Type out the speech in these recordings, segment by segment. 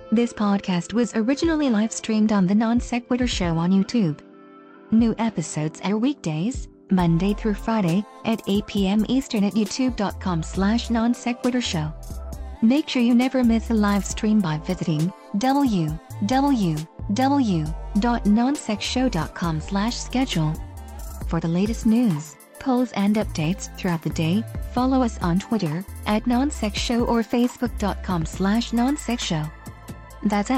This podcast was originally live streamed on the Non Sequitur Show on YouTube. New episodes air weekdays, Monday through Friday, at 8 p.m. Eastern at youtube.com/Non Sequitur Show. Make sure you never miss a live stream by visiting www.nonsexshow.com/schedule. For the latest news, polls and updates throughout the day, follow us on Twitter @NonSexShow or Facebook.com/NonSexShow. That's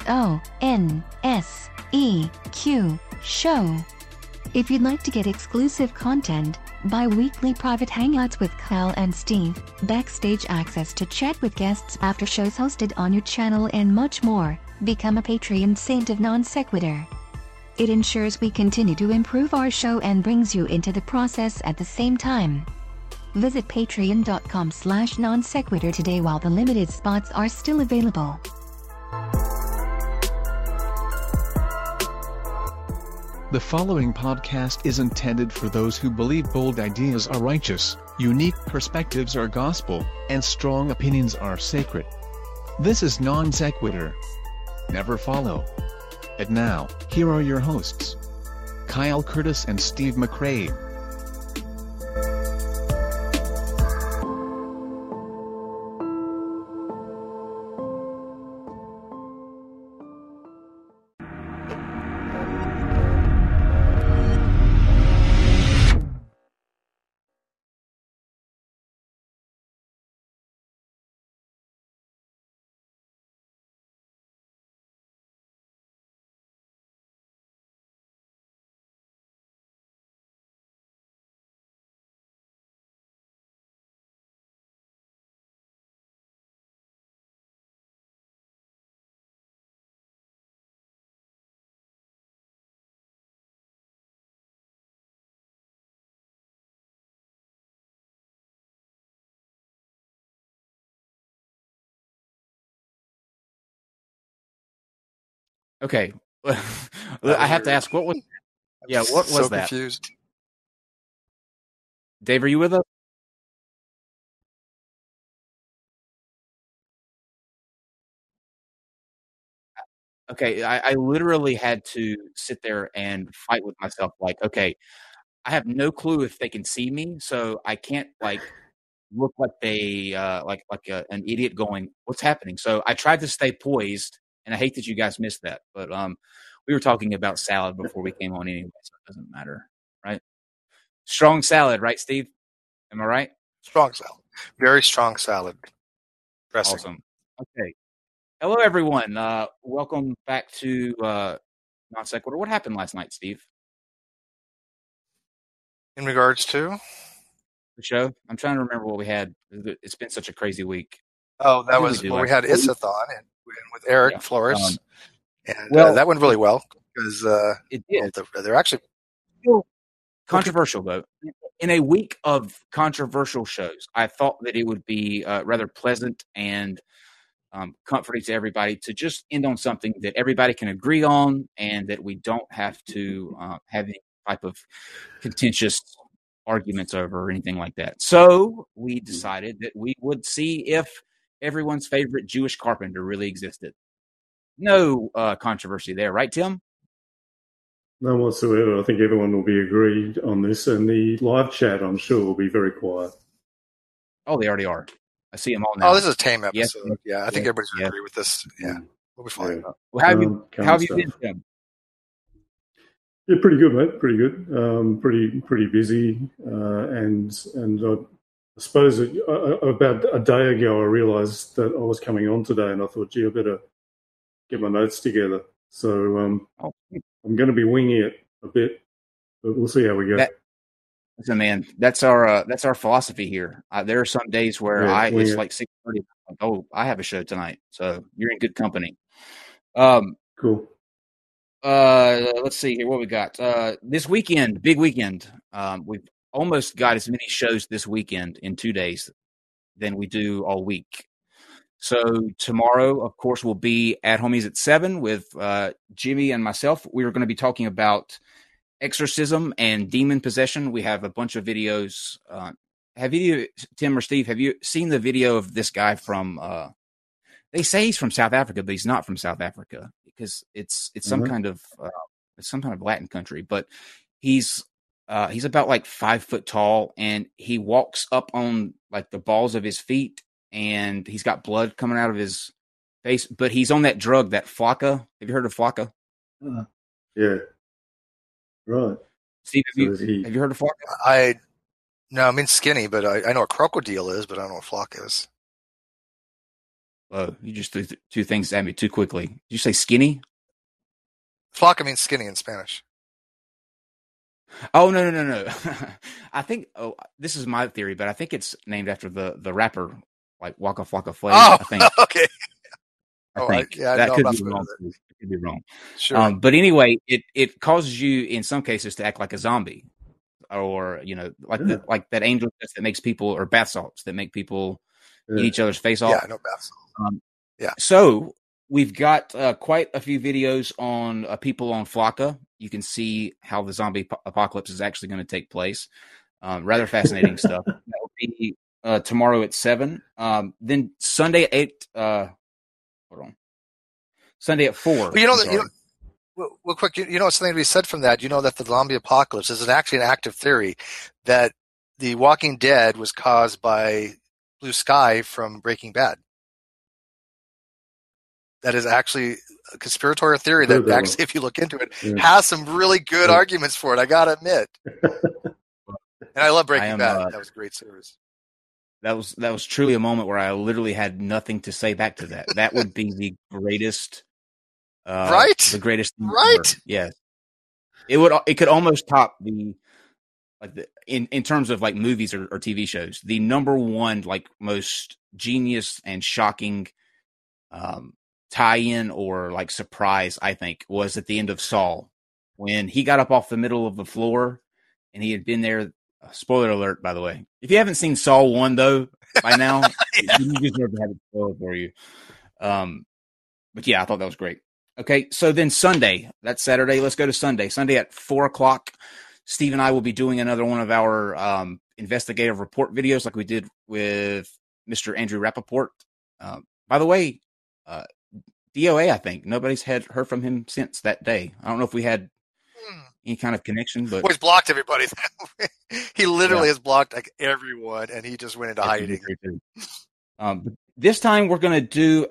NONSEQ Show. If you'd like to get exclusive content, bi-weekly private hangouts with Kyle and Steve, backstage access to chat with guests after shows hosted on your channel, and much more, become a Patreon saint of Non Sequitur. It ensures we continue to improve our show and brings you into the process at the same time. Visit patreon.com/nonsequitur today while the limited spots are still available. The following podcast is intended for those who believe bold ideas are righteous, unique perspectives are gospel, and strong opinions are sacred. This is Non Sequitur. Never follow. And now, here are your hosts, Kyle Curtis and Steve McCrae. Okay. I have to ask, what was so that? Confused. Dave, are you with us? Okay, I literally had to sit there and fight with myself, like, okay, I have no clue if they can see me, so I can't, like, look like an idiot going, what's happening? So I tried to stay poised, and I hate that you guys missed that, but we were talking about salad before we came on anyway, so it doesn't matter, right? Strong salad, right, Steve? Am I right? Strong salad. Very strong salad. Dressing. Awesome. Okay. Hello, everyone. Welcome back to Non Sequitur. What happened last night, Steve? In regards to? The show? I'm trying to remember what we had. It's been such a crazy week. Oh, that was when we had Issathon and with Eric Flores. That went really well because it did. They're actually controversial, though. In a week of controversial shows, I thought that it would be rather pleasant and comforting to everybody to just end on something that everybody can agree on and that we don't have to have any type of contentious arguments over or anything like that. So we decided that we would see if everyone's favorite Jewish carpenter really existed. No controversy there, right, Tim? None whatsoever. I think everyone will be agreed on this, and the live chat, I'm sure, will be very quiet. Oh, they already are. I see them all now. Oh, this is a tame episode. Yes. Yeah, I think everybody's going to agree with this. Yeah, we'll be fine. Yeah. Well, how have you been, Tim? Yeah, pretty good, mate. Pretty good. Pretty busy, and I suppose about a day ago I realised that I was coming on today, and I thought, gee, I better get my notes together. So I'm going to be winging it a bit, but we'll see how we go. Listen, man, that's our philosophy here. There are some days where it's like 6:30. Oh, I have a show tonight, so you're in good company. Cool. Let's see here what we got. This weekend, big weekend. We've almost got as many shows this weekend in 2 days than we do all week. So tomorrow, of course, we'll be at Homies at 7 with Jimmy and myself. We are going to be talking about exorcism and demon possession. We have a bunch of videos. Have you, Tim or Steve, have you seen the video of this guy from They say he's from South Africa, but he's not from South Africa because it's some kind of Latin country. But he's about like 5 foot tall, and he walks up on like the balls of his feet, and he's got blood coming out of his face. But he's on that drug, that Flakka. Have you heard of Flakka? Yeah. Right. Steve, have you heard of Flakka? No, I mean skinny, but I know what crocodile is, but I don't know what Flakka is. You just threw two things at me too quickly. Did you say skinny? Flakka means skinny in Spanish. Oh, no. I think, this is my theory, but I think it's named after the rapper, like Waka Flocka Flava. Oh, I think. Okay. I think that could be wrong. It could be wrong. Sure. But anyway, it causes you in some cases to act like a zombie, or like that angel dust that makes people, or bath salts that make people eat each other's face off. Yeah, I know bath salts. So we've got quite a few videos on people on Flakka. You can see how the zombie apocalypse is actually going to take place. Rather fascinating stuff. That will be tomorrow at 7. Then Sunday at 8. Sunday at 4. Well, real quick, something to be said from that. You know that the zombie apocalypse is actually an active theory that The Walking Dead was caused by Blue Sky from Breaking Bad. That is actually a conspiratorial theory that actually, if you look into it, has some really good arguments for it, I gotta admit. And I love Breaking Bad. That was a great series. That was truly a moment where I literally had nothing to say back to that. That would be the greatest, right? The greatest thing right? Ever. Yes, it could almost top in terms of like movies or TV shows, the number one like most genius and shocking tie-in or like surprise, I think, was at the end of Saul when he got up off the middle of the floor and he had been there. Spoiler alert, by the way. If you haven't seen Saul 1 though by now, you just never had it spoiled for you. But yeah, I thought that was great. Okay, so then Sunday, that's Saturday. Let's go to Sunday. Sunday at 4:00. Steve and I will be doing another one of our investigative report videos like we did with Mr. Andrew Rappaport. By the way, DOA, I think. Nobody's heard from him since that day. I don't know if we had any kind of connection, but he's blocked everybody. He literally has blocked like everyone, and he just went into hiding. This time we're going to do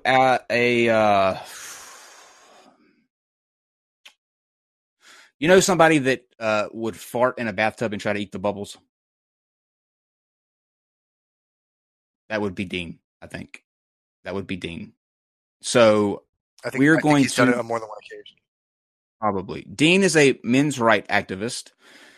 somebody that would fart in a bathtub and try to eat the bubbles? That would be Dean, I think. That would be Dean. So I think he's done it on more than one occasion. Probably. Dean is a men's right activist,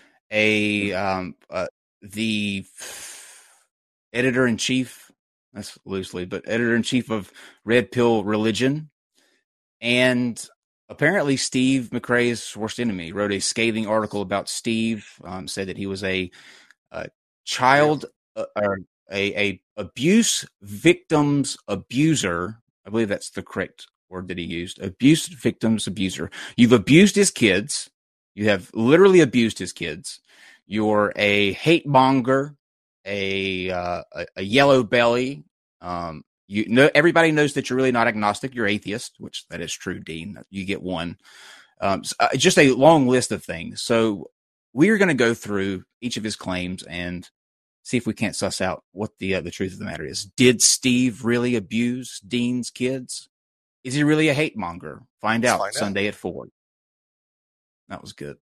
the editor-in-chief, that's loosely, but editor-in-chief of Red Pill Religion. And apparently Steve McRae's worst enemy wrote a scathing article about Steve, said that he was a child or a abuse victim's abuser. I believe that's the correct word that he used. Abuse victim's abuser. You've abused his kids. You have literally abused his kids. You're a hate monger, a yellow belly. Everybody knows that you're really not agnostic. You're atheist, which that is true, Dean. You get one. Just a long list of things. So we are going to go through each of his claims and see if we can't suss out what the truth of the matter is. Did Steve really abuse Dean's kids? Is he really a hate monger? Find out Sunday at 4. That was good.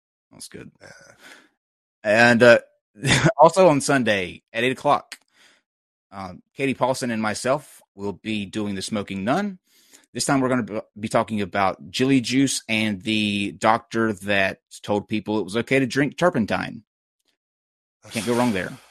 And also on Sunday at 8:00, Katie Paulson and myself will be doing The Smoking Nun. This time we're going to be talking about Jilly Juice and the doctor that told people it was okay to drink turpentine. Can't go wrong there.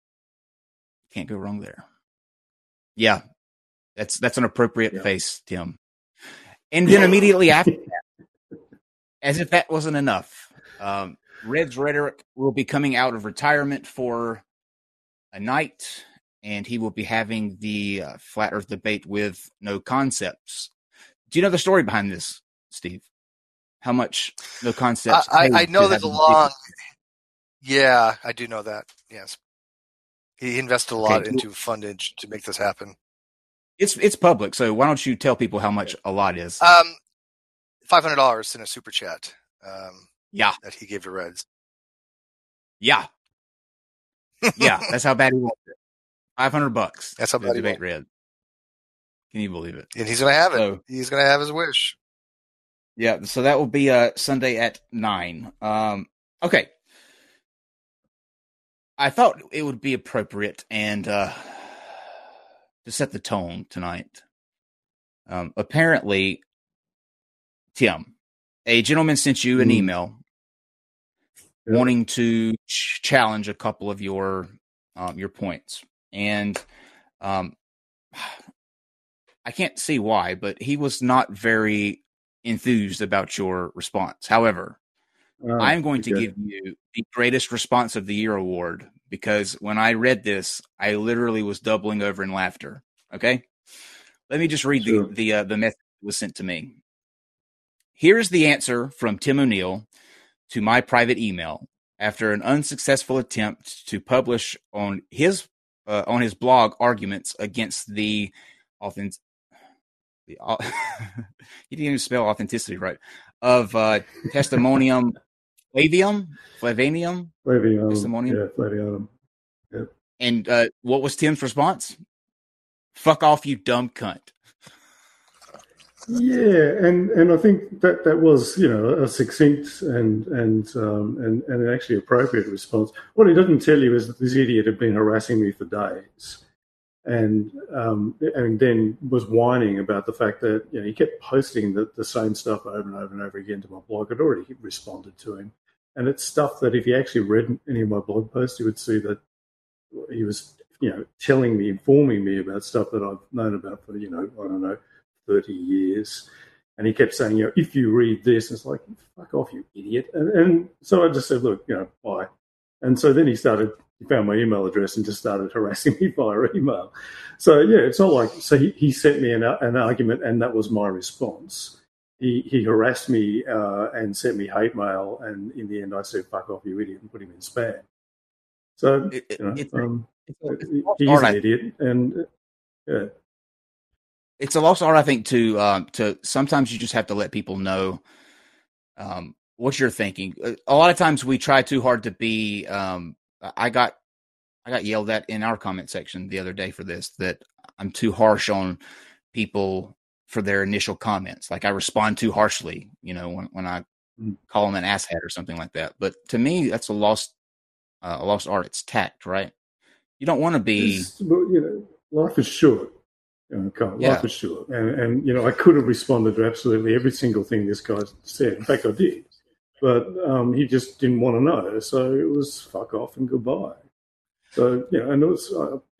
Yeah, that's an appropriate face, Tim. And then immediately after that, as if that wasn't enough, Red's Rhetoric will be coming out of retirement for a night, and he will be having the Flat Earth debate with No Concepts. Do you know the story behind this, Steve? How much No Concepts? I know there's a long... Yeah, I do know that, yes. He invested a lot into fundage to make this happen. It's public, so why don't you tell people how much a lot is? $500 in a super chat. Yeah, that he gave to Reds. Yeah, that's how bad he wants it. $500. That's how bad he debate Red. Can you believe it? And he's going to have it. He's going to have his wish. Yeah, so that will be Sunday at 9. Okay. I thought it would be appropriate and to set the tone tonight. Apparently, Tim, a gentleman sent you an email wanting to challenge a couple of your points, and I can't see why, but he was not very enthused about your response. However, I'm going to give you the greatest response of the year award, because when I read this, I literally was doubling over in laughter. Okay, let me just read the message that was sent to me. Here's the answer from Tim O'Neill to my private email after an unsuccessful attempt to publish on his blog arguments against the authentic. He didn't even spell authenticity right. Of Testimonium Flavianum. Testimonium. Yeah, Flavianum. Yeah. And what was Tim's response? Fuck off, you dumb cunt. Yeah, and I think that was, a succinct and actually appropriate response. What he doesn't tell you is that this idiot had been harassing me for days, and then was whining about the fact that he kept posting the same stuff over and over and over again to my blog. I'd already responded to him, and it's stuff that if he actually read any of my blog posts, he would see that he was telling me, informing me about stuff that I've known about for I don't know, 30 years. And he kept saying, if you read this, it's like, fuck off, you idiot. And so I just said, look, bye. And so then he found my email address and just started harassing me via email. So, it's not like, so he sent me an argument and that was my response. He harassed me and sent me hate mail. And in the end, I said, fuck off, you idiot, and put him in spam. So, he's an idiot. And, yeah. It's a lost art, I think, to sometimes you just have to let people know what you're thinking. A lot of times we try too hard to be. I got yelled at in our comment section the other day for this, that I'm too harsh on people for their initial comments. Like I respond too harshly, when I call them an asshat or something like that. But to me, that's a lost art. It's tact, right? You don't want to be. Life is short. Life is short. And I could have responded to absolutely every single thing this guy said. In fact, I did. But he just didn't want to know. So it was fuck off and goodbye. So, and it was,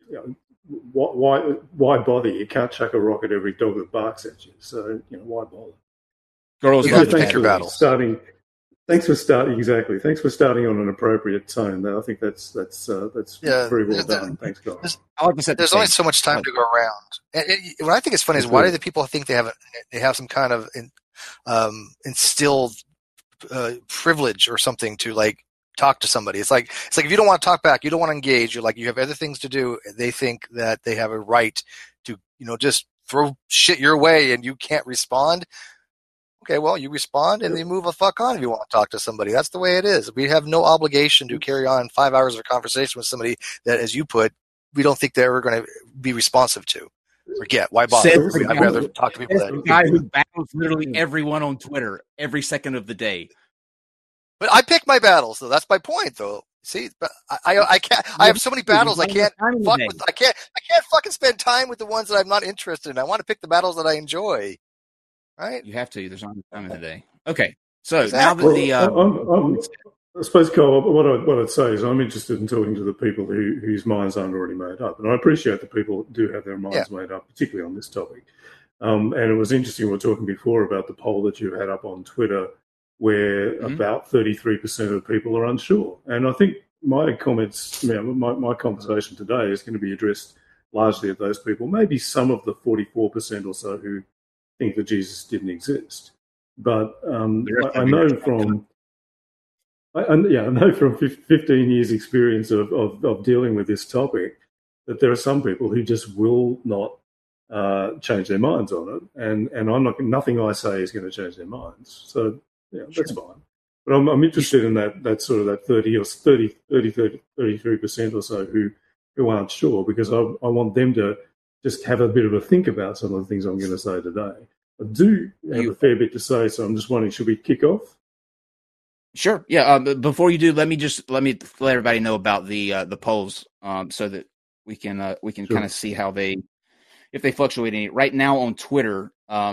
why bother? You can't chuck a rock at every dog that barks at you. So, why bother? Girls you have to pick your battles. Thanks for starting. Exactly. Thanks for starting on an appropriate tone. I think that's very well done. Thanks, guys. There's only so much time to go around. And what I think is funny is why do the people think they have some kind of instilled privilege or something to like talk to somebody? It's like if you don't want to talk back, you don't want to engage. You're like you have other things to do. They think that they have a right to just throw shit your way and you can't respond. Okay, well, you respond and you move the fuck on if you want to talk to somebody. That's the way it is. We have no obligation to carry on 5 hours of a conversation with somebody that, as you put, we don't think they're ever going to be responsive to. Forget. Why bother? I'd rather talk to people that guy who battles literally everyone on Twitter every second of the day. But I pick my battles, though. That's my point, though. See, but I can't. I have so many battles. I can't fuck with. I can't fucking spend time with the ones that I'm not interested in. I want to pick the battles that I enjoy. Right? You have to. There's not enough time in the day. Okay. So now that I suppose, Carl, what I'd say is I'm interested in talking to the people whose minds aren't already made up. And I appreciate that people do have their minds made up, particularly on this topic. And it was interesting, we were talking before about the poll that you had up on Twitter, where about 33% of people are unsure. And I think my comments, my conversation today is going to be addressed largely at those people, maybe some of the 44% or so who think that Jesus didn't exist. But I know from 15 years experience of dealing with this topic that there are some people who just will not change their minds on it, and nothing I say is going to change their minds. So yeah, that's fine. But I'm interested in that sort of that 33% or so who aren't sure, because I want them to just have a bit of a think about some of the things I'm going to say today. I do have a fair bit to say, so I'm just wondering, should we kick off? Sure. Yeah. Before you do, let me let everybody know about the polls, so that we can Sure. kind of see how if they fluctuate any. Right now on Twitter,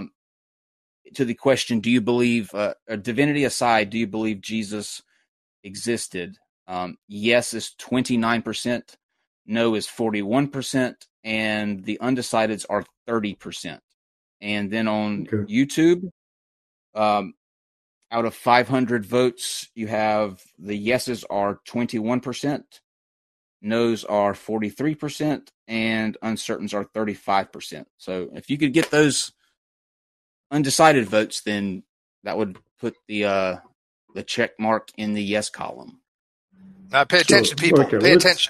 to the question, do you believe, divinity aside, do you believe Jesus existed? Yes is 29%, no is 41%, and the undecideds are 30%. And then on YouTube, out of 500 votes, you have the yeses are 21%, no's are 43%, and uncertains are 35%. So if you could get those undecided votes, then that would put the check mark in the yes column. Pay attention, people. Okay, pay attention.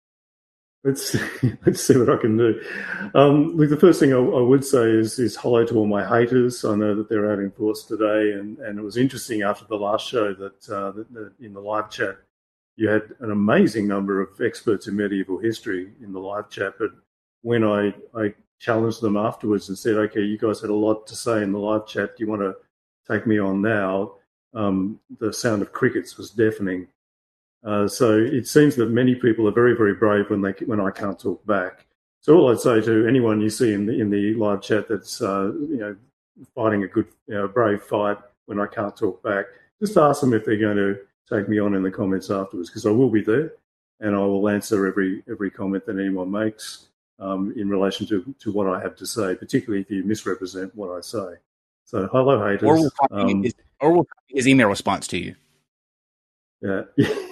Let's see what I can do. Look, the first thing I would say is hello to all my haters. I know that they're adding thoughts today, and it was interesting after the last show that in the live chat you had an amazing number of experts in medieval history in the live chat. But when I challenged them afterwards and said, "Okay, you guys had a lot to say in the live chat. Do you want to take me on now?" The sound of crickets was deafening. So it seems that many people are very, very brave when I can't talk back. So all I'd say to anyone you see in the live chat that's fighting a good brave fight when I can't talk back, just ask them if they're going to take me on in the comments afterwards, because I will be there and I will answer every comment that anyone makes in relation to what I have to say, particularly if you misrepresent what I say. So hello, haters. Or we'll copy his email response to you. Yeah.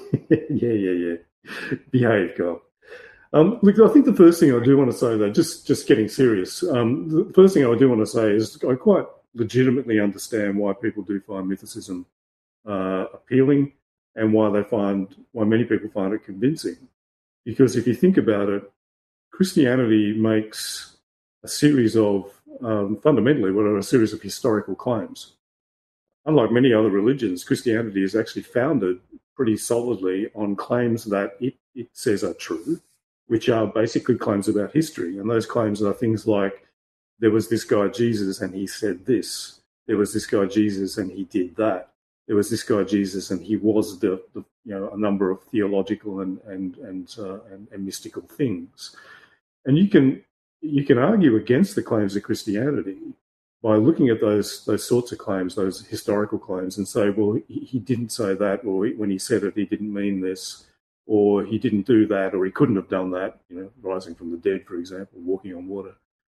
Yeah. Behave, Carl. Look, I think the first thing I do want to say, though, just getting serious, the first thing I do want to say is I quite legitimately understand why people do find mythicism appealing, and why many people find it convincing. Because if you think about it, Christianity makes a series of, fundamentally, what are a series of historical claims. Unlike many other religions, Christianity is actually founded pretty solidly on claims that it says are true, which are basically claims about history. And those claims are things like, there was this guy Jesus and he said this. There was this guy Jesus and he did that. There was this guy Jesus and he was a number of theological and mystical things. And you can argue against the claims of Christianity by looking at those sorts of claims, those historical claims, and say, well, he didn't say that, or when he said it, he didn't mean this, or he didn't do that, or he couldn't have done that, rising from the dead, for example, walking on water,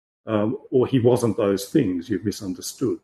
or he wasn't those things, you've misunderstood.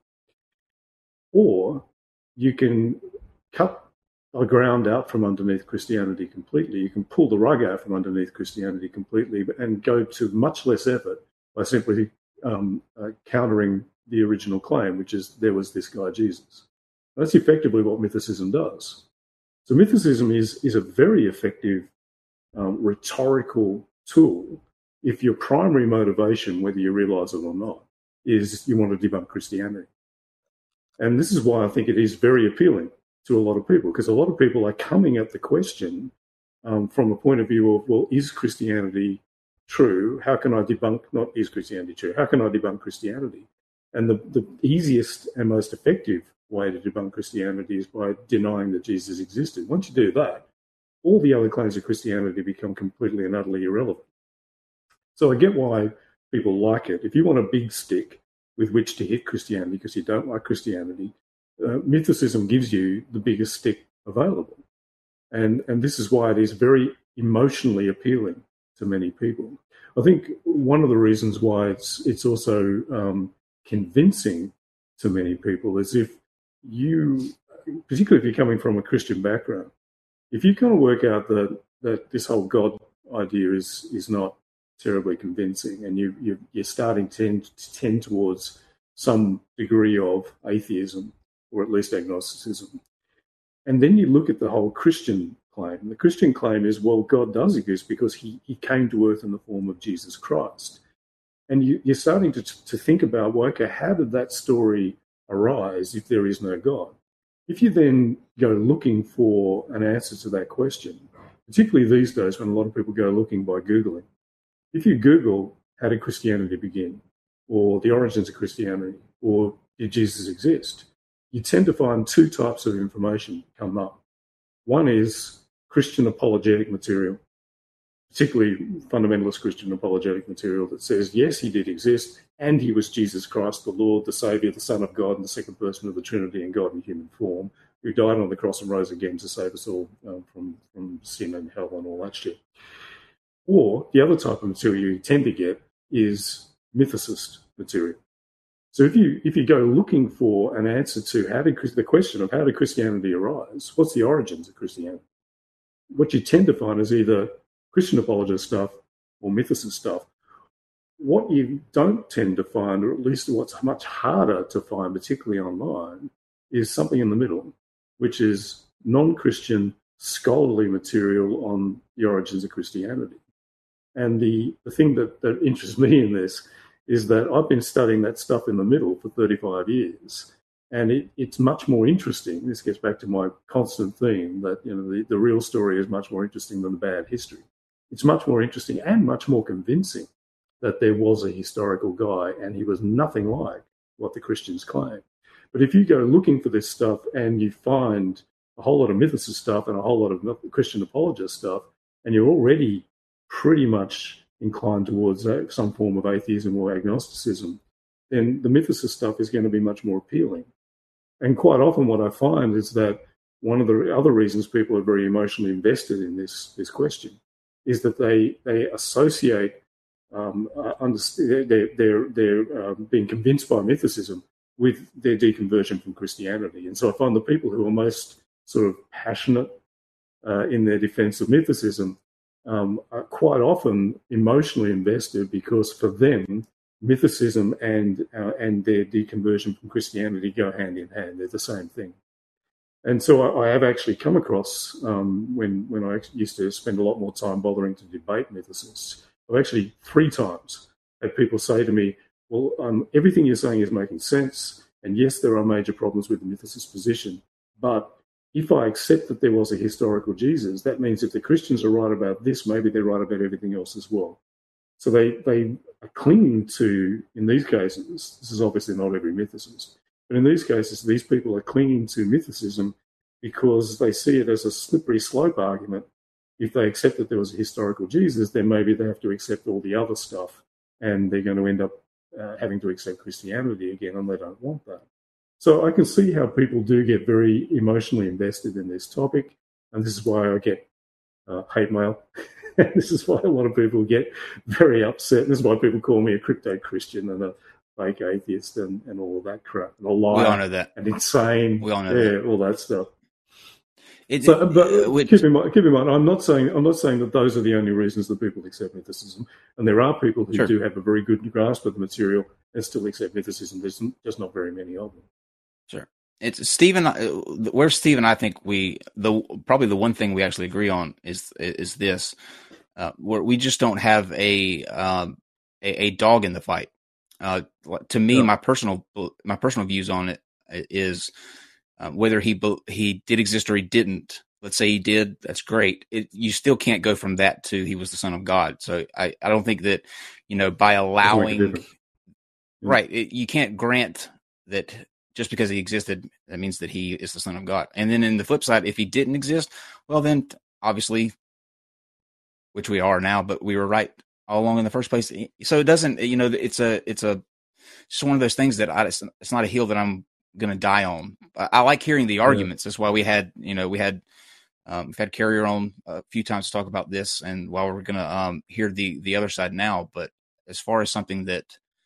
Or you can cut the ground out from underneath Christianity completely. You can pull the rug out from underneath Christianity completely and go to much less effort by simply countering the original claim, which is there was this guy Jesus. That's effectively what mythicism does. So mythicism is a very effective rhetorical tool if your primary motivation, whether you realise it or not, is you want to debunk Christianity. And this is why I think it is very appealing to a lot of people, because a lot of people are coming at the question from a point of view of, well, is Christianity true? How can I debunk, not is Christianity true, how can I debunk Christianity? And the easiest and most effective way to debunk Christianity is by denying that Jesus existed. Once you do that, all the other claims of Christianity become completely and utterly irrelevant. So I get why people like it. If you want a big stick with which to hit Christianity because you don't like Christianity, mythicism gives you the biggest stick available. And this is why it is very emotionally appealing to many people. I think one of the reasons why it's also convincing to many people is if you, particularly if you're coming from a Christian background, if you kind of work out that this whole God idea is not terribly convincing, and you're starting to tend towards some degree of atheism or at least agnosticism, and then you look at the whole Christian claim. The Christian claim is, well, God does exist because he came to earth in the form of Jesus Christ. And you're starting to think about, well, okay, how did that story arise if there is no God? If you then go looking for an answer to that question, particularly these days when a lot of people go looking by Googling, if you Google, how did Christianity begin? Or the origins of Christianity? Or did Jesus exist? You tend to find two types of information come up. One is Christian apologetic material, particularly fundamentalist Christian apologetic material that says, yes, he did exist, and he was Jesus Christ, the Lord, the Saviour, the Son of God, and the second person of the Trinity and God in human form, who died on the cross and rose again to save us all from sin and hell and all that shit. Or the other type of material you tend to get is mythicist material. So if you go looking for an answer to the question of how did Christianity arise, what's the origins of Christianity? What you tend to find is either Christian apologist stuff or mythicist stuff. What you don't tend to find, or at least what's much harder to find, particularly online, is something in the middle, which is non-Christian scholarly material on the origins of Christianity. And the thing that interests me in this is that I've been studying that stuff in the middle for 35 years, and it's much more interesting. This gets back to my constant theme that the real story is much more interesting than the bad history. It's much more interesting and much more convincing that there was a historical guy and he was nothing like what the Christians claim. But if you go looking for this stuff and you find a whole lot of mythicist stuff and a whole lot of Christian apologist stuff, and you're already pretty much inclined towards some form of atheism or agnosticism, then the mythicist stuff is going to be much more appealing. And quite often what I find is that one of the other reasons people are very emotionally invested in this question is that they associate they're being convinced by mythicism with their deconversion from Christianity. And so I find the people who are most sort of passionate in their defense of mythicism are quite often emotionally invested because for them, mythicism and their deconversion from Christianity go hand in hand. They're the same thing. And so I have actually come across, when I used to spend a lot more time bothering to debate mythicists, I've actually 3 times had people say to me, well, everything you're saying is making sense, and yes, there are major problems with the mythicist position, but if I accept that there was a historical Jesus, that means if the Christians are right about this, maybe they're right about everything else as well. So they are clinging to, in these cases, this is obviously not every mythicist, but in these cases, these people are clinging to mythicism because they see it as a slippery slope argument. If they accept that there was a historical Jesus, then maybe they have to accept all the other stuff, and they're going to end up having to accept Christianity again, and they don't want that. So I can see how people do get very emotionally invested in this topic, and this is why I get hate mail. This is why a lot of people get very upset. And this is why people call me a crypto-Christian and a fake atheist and all of that crap, and a liar. We all know that. And insane. We all know that. All that stuff. Keep in mind, I'm not saying that those are the only reasons that people accept mythicism, and there are people who do have a very good grasp of the material and still accept mythicism. There's just not very many of them. Sure, it's Stephen. Where Steve and I think probably the one thing we actually agree on is this, where we just don't have a dog in the fight. To me, my personal views on it is. Whether he did exist or he didn't, let's say he did, that's great. You still can't go from that to he was the Son of God. So I don't think that, by allowing, you can't grant that just because he existed, that means that he is the Son of God. And then in the flip side, if he didn't exist, well then obviously, which we are now, but we were right all along in the first place. So it doesn't, it's just one of those things that it's not a hill that I'm going to die on. I like hearing the arguments. That's why we've had Carrier on a few times to talk about this, and while we're going to hear the other side now. But as far as something that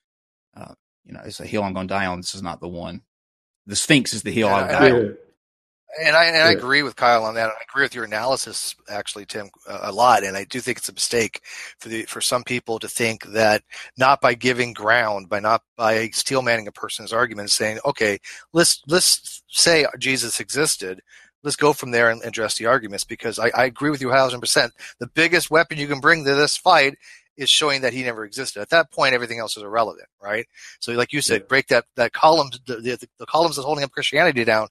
it's a hill I'm going to die on, this is not the one. The Sphinx is the hill I'll die on. And I agree with Kyle on that. I agree with your analysis, actually, Tim, a lot. And I do think it's a mistake for some people to think that not by giving ground, by steel manning a person's argument, saying, okay, let's say Jesus existed. Let's go from there and address the arguments, because I agree with you 1,000%. The biggest weapon you can bring to this fight is showing that he never existed. At that point, everything else is irrelevant, right? So, like you said, break that column, the columns that's holding up Christianity down.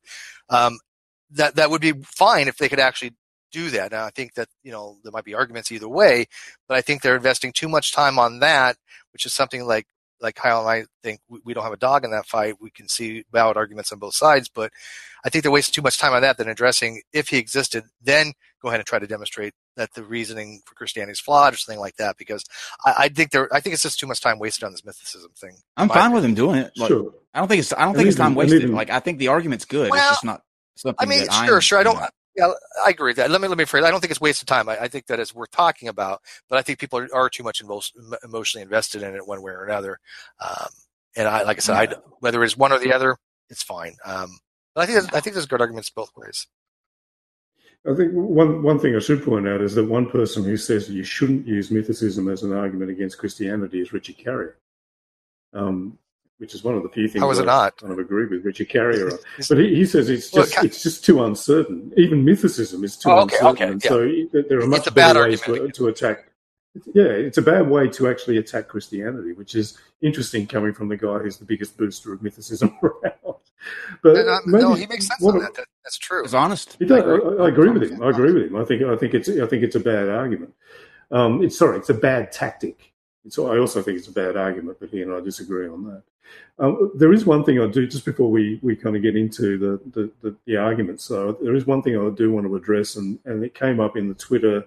That would be fine if they could actually do that. Now, I think that there might be arguments either way, but I think they're investing too much time on that, which is something like Kyle and I think we don't have a dog in that fight. We can see valid arguments on both sides, but I think they're wasting too much time on that than addressing if he existed. Then go ahead and try to demonstrate that the reasoning for Christianity is flawed or something like that. Because I think it's just too much time wasted on this mythicism thing. I'm fine with him doing it. Like, sure. I don't think it's time wasted. Like, I think the argument's good. Well, it's just not something. I mean, sure. I don't. Yeah, I agree with that. Let me phrase. I don't think it's wasted time. I think that it's worth talking about, but I think people are too much emotionally invested in it one way or another. And like I said, whether it's one or the other, it's fine. But I think there's good arguments both ways. I think one thing I should point out is that one person who says you shouldn't use mythicism as an argument against Christianity is Richard Carrier. Which is one of the few things I kind of agree with Richard Carrier on. But he says it's just too uncertain. Even mythicism is too uncertain. Okay, and so there are much better ways to attack. Yeah, it's a bad way to actually attack Christianity, which is interesting coming from the guy who's the biggest booster of mythicism around. But no, he makes sense on that. That's true. It's honest. I agree with him. I think it's a bad argument. It's a bad tactic. I also think it's a bad argument, but he and I disagree on that. There is one thing I do, just before we kind of get into the argument. So there is one thing I do want to address, and it came up in the Twitter,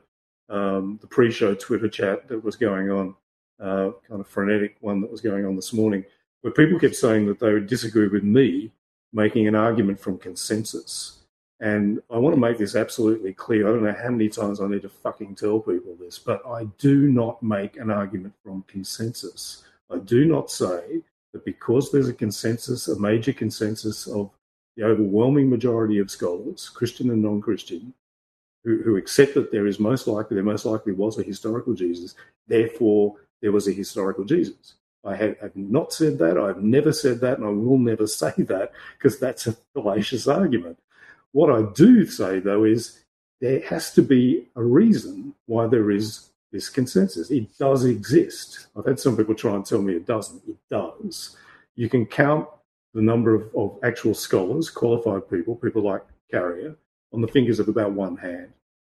the pre-show Twitter chat that was going on, kind of frenetic one that was going on this morning, where people kept saying that they would disagree with me making an argument from consensus. And I want to make this absolutely clear. I don't know how many times I need to fucking tell people this, but I do not make an argument from consensus. I do not say that because there's a consensus, a major consensus of the overwhelming majority of scholars, Christian and non-Christian, who accept that there most likely was a historical Jesus, therefore there was a historical Jesus. I have not said that. I've never said that, and I will never say that, because that's a fallacious argument. What I do say, though, is there has to be a reason why there is this consensus. It does exist. I've had some people try and tell me it doesn't. It does. You can count the number of actual scholars, qualified people like Carrier, on the fingers of about one hand.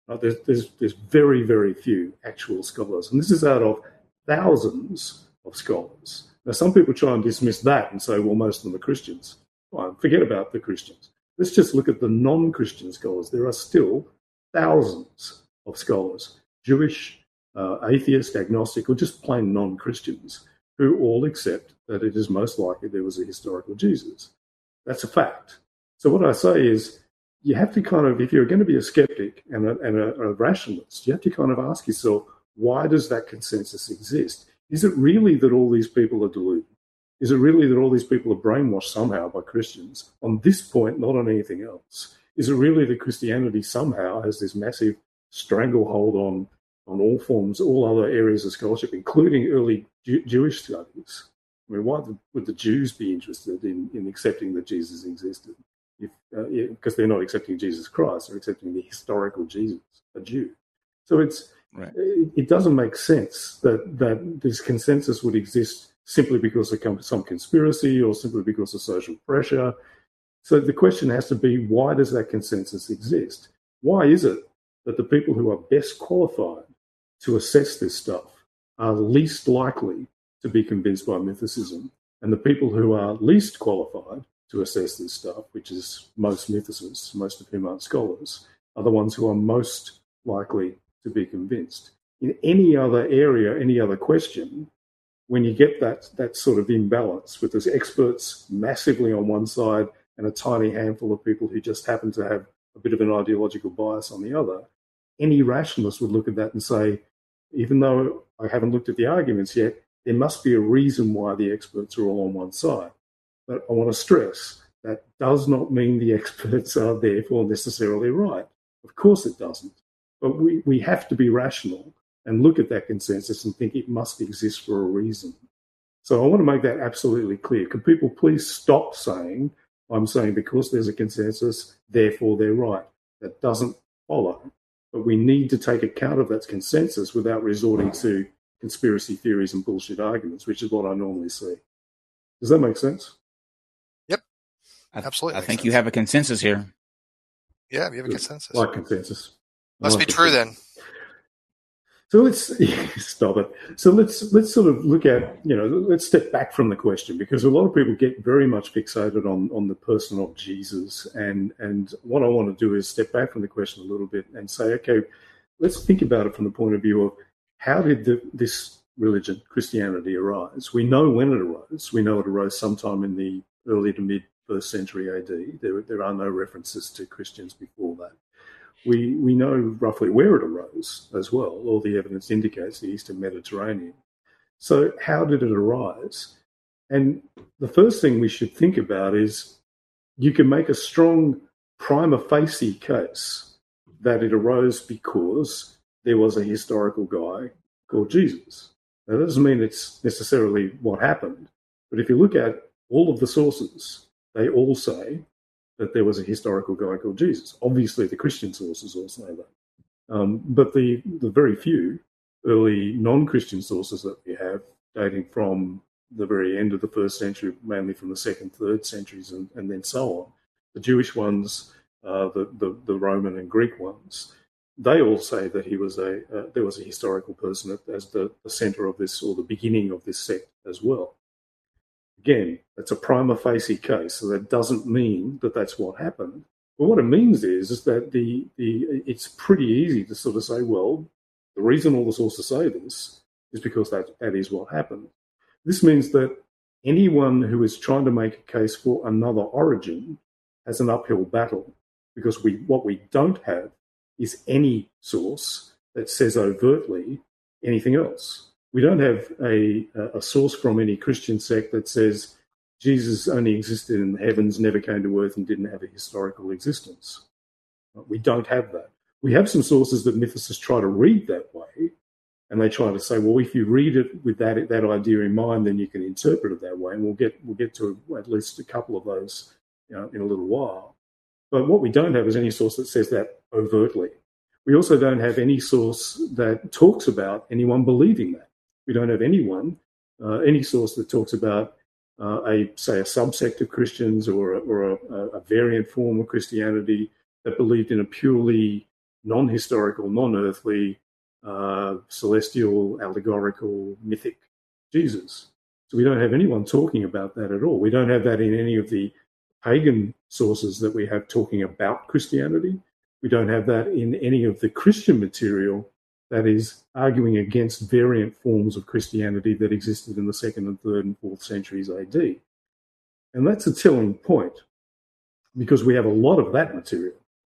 There's very, very few actual scholars. And this is out of thousands of scholars. Now, some people try and dismiss that and say, well, most of them are Christians. Fine, forget about the Christians. Let's just look at the non-Christian scholars. There are still thousands of scholars, Jewish, atheist, agnostic, or just plain non-Christians, who all accept that it is most likely there was a historical Jesus. That's a fact. So what I say is, you have to kind of, if you're going to be a skeptic and a rationalist, you have to kind of ask yourself, why does that consensus exist? Is it really that all these people are deluded? Is it really that all these people are brainwashed somehow by Christians on this point, not on anything else? Is it really that Christianity somehow has this massive stranglehold on all forms, all other areas of scholarship, including early Jewish studies? I mean, why would the Jews be interested in accepting that Jesus existed? Because they're not accepting Jesus Christ, they're accepting the historical Jesus, a Jew. So it doesn't make sense that this consensus would exist simply because of some conspiracy or simply because of social pressure. So the question has to be, why does that consensus exist? Why is it that the people who are best qualified to assess this stuff are least likely to be convinced by mythicism, and the people who are least qualified to assess this stuff, which is most mythicists, most of whom aren't scholars, are the ones who are most likely to be convinced? In any other area, any other question, when you get that sort of imbalance with those experts massively on one side and a tiny handful of people who just happen to have a bit of an ideological bias on the other, any rationalist would look at that and say, even though I haven't looked at the arguments yet, there must be a reason why the experts are all on one side. But I want to stress, that does not mean the experts are therefore necessarily right. Of course it doesn't. But we have to be rational and look at that consensus and think it must exist for a reason. So I want to make that absolutely clear. Can people please stop saying, I'm saying because there's a consensus, therefore they're right. That doesn't follow. But we need to take account of that consensus without resorting to conspiracy theories and bullshit arguments, which is what I normally see. Does that make sense? Yep, absolutely. I think you have a consensus here. Yeah, we have a consensus. Like consensus. Must be true then. So let's stop it. So let's sort of look at, let's step back from the question, because a lot of people get very much fixated on the person of Jesus. And what I want to do is step back from the question a little bit and say, okay, let's think about it from the point of view of how did this religion, Christianity, arise? We know when it arose. We know it arose sometime in the early to mid 1st century AD. There are no references to Christians before that. We know roughly where it arose as well. All the evidence indicates the Eastern Mediterranean. So how did it arise? And the first thing we should think about is you can make a strong prima facie case that it arose because there was a historical guy called Jesus. Now, that doesn't mean it's necessarily what happened, but if you look at all of the sources, they all say that there was a historical guy called Jesus. Obviously, the Christian sources all say that. But the very few early non-Christian sources that we have, dating from the very end of the 1st century, mainly from the 2nd, 3rd centuries, and then so on, the Jewish ones, the Roman and Greek ones, they all say that there was a historical person as the center of this, or the beginning of this sect as well. Again, that's a prima facie case, so that doesn't mean that that's what happened. But what it means is that it's pretty easy to sort of say, well, the reason all the sources say this is because that is what happened. This means that anyone who is trying to make a case for another origin has an uphill battle, because what we don't have is any source that says overtly anything else. We don't have a source from any Christian sect that says Jesus only existed in the heavens, never came to earth, and didn't have a historical existence. We don't have that. We have some sources that mythicists try to read that way, and they try to say, well, if you read it with that idea in mind, then you can interpret it that way, and we'll get to at least a couple of those in a little while. But what we don't have is any source that says that overtly. We also don't have any source that talks about anyone believing that. We don't have any source that talks about, a subsect of Christians or a variant form of Christianity that believed in a purely non-historical, non-earthly, celestial, allegorical, mythic Jesus. So we don't have anyone talking about that at all. We don't have that in any of the pagan sources that we have talking about Christianity. We don't have that in any of the Christian material that is arguing against variant forms of Christianity that existed in the 2nd and 3rd and 4th centuries AD. And that's a telling point, because we have a lot of that material.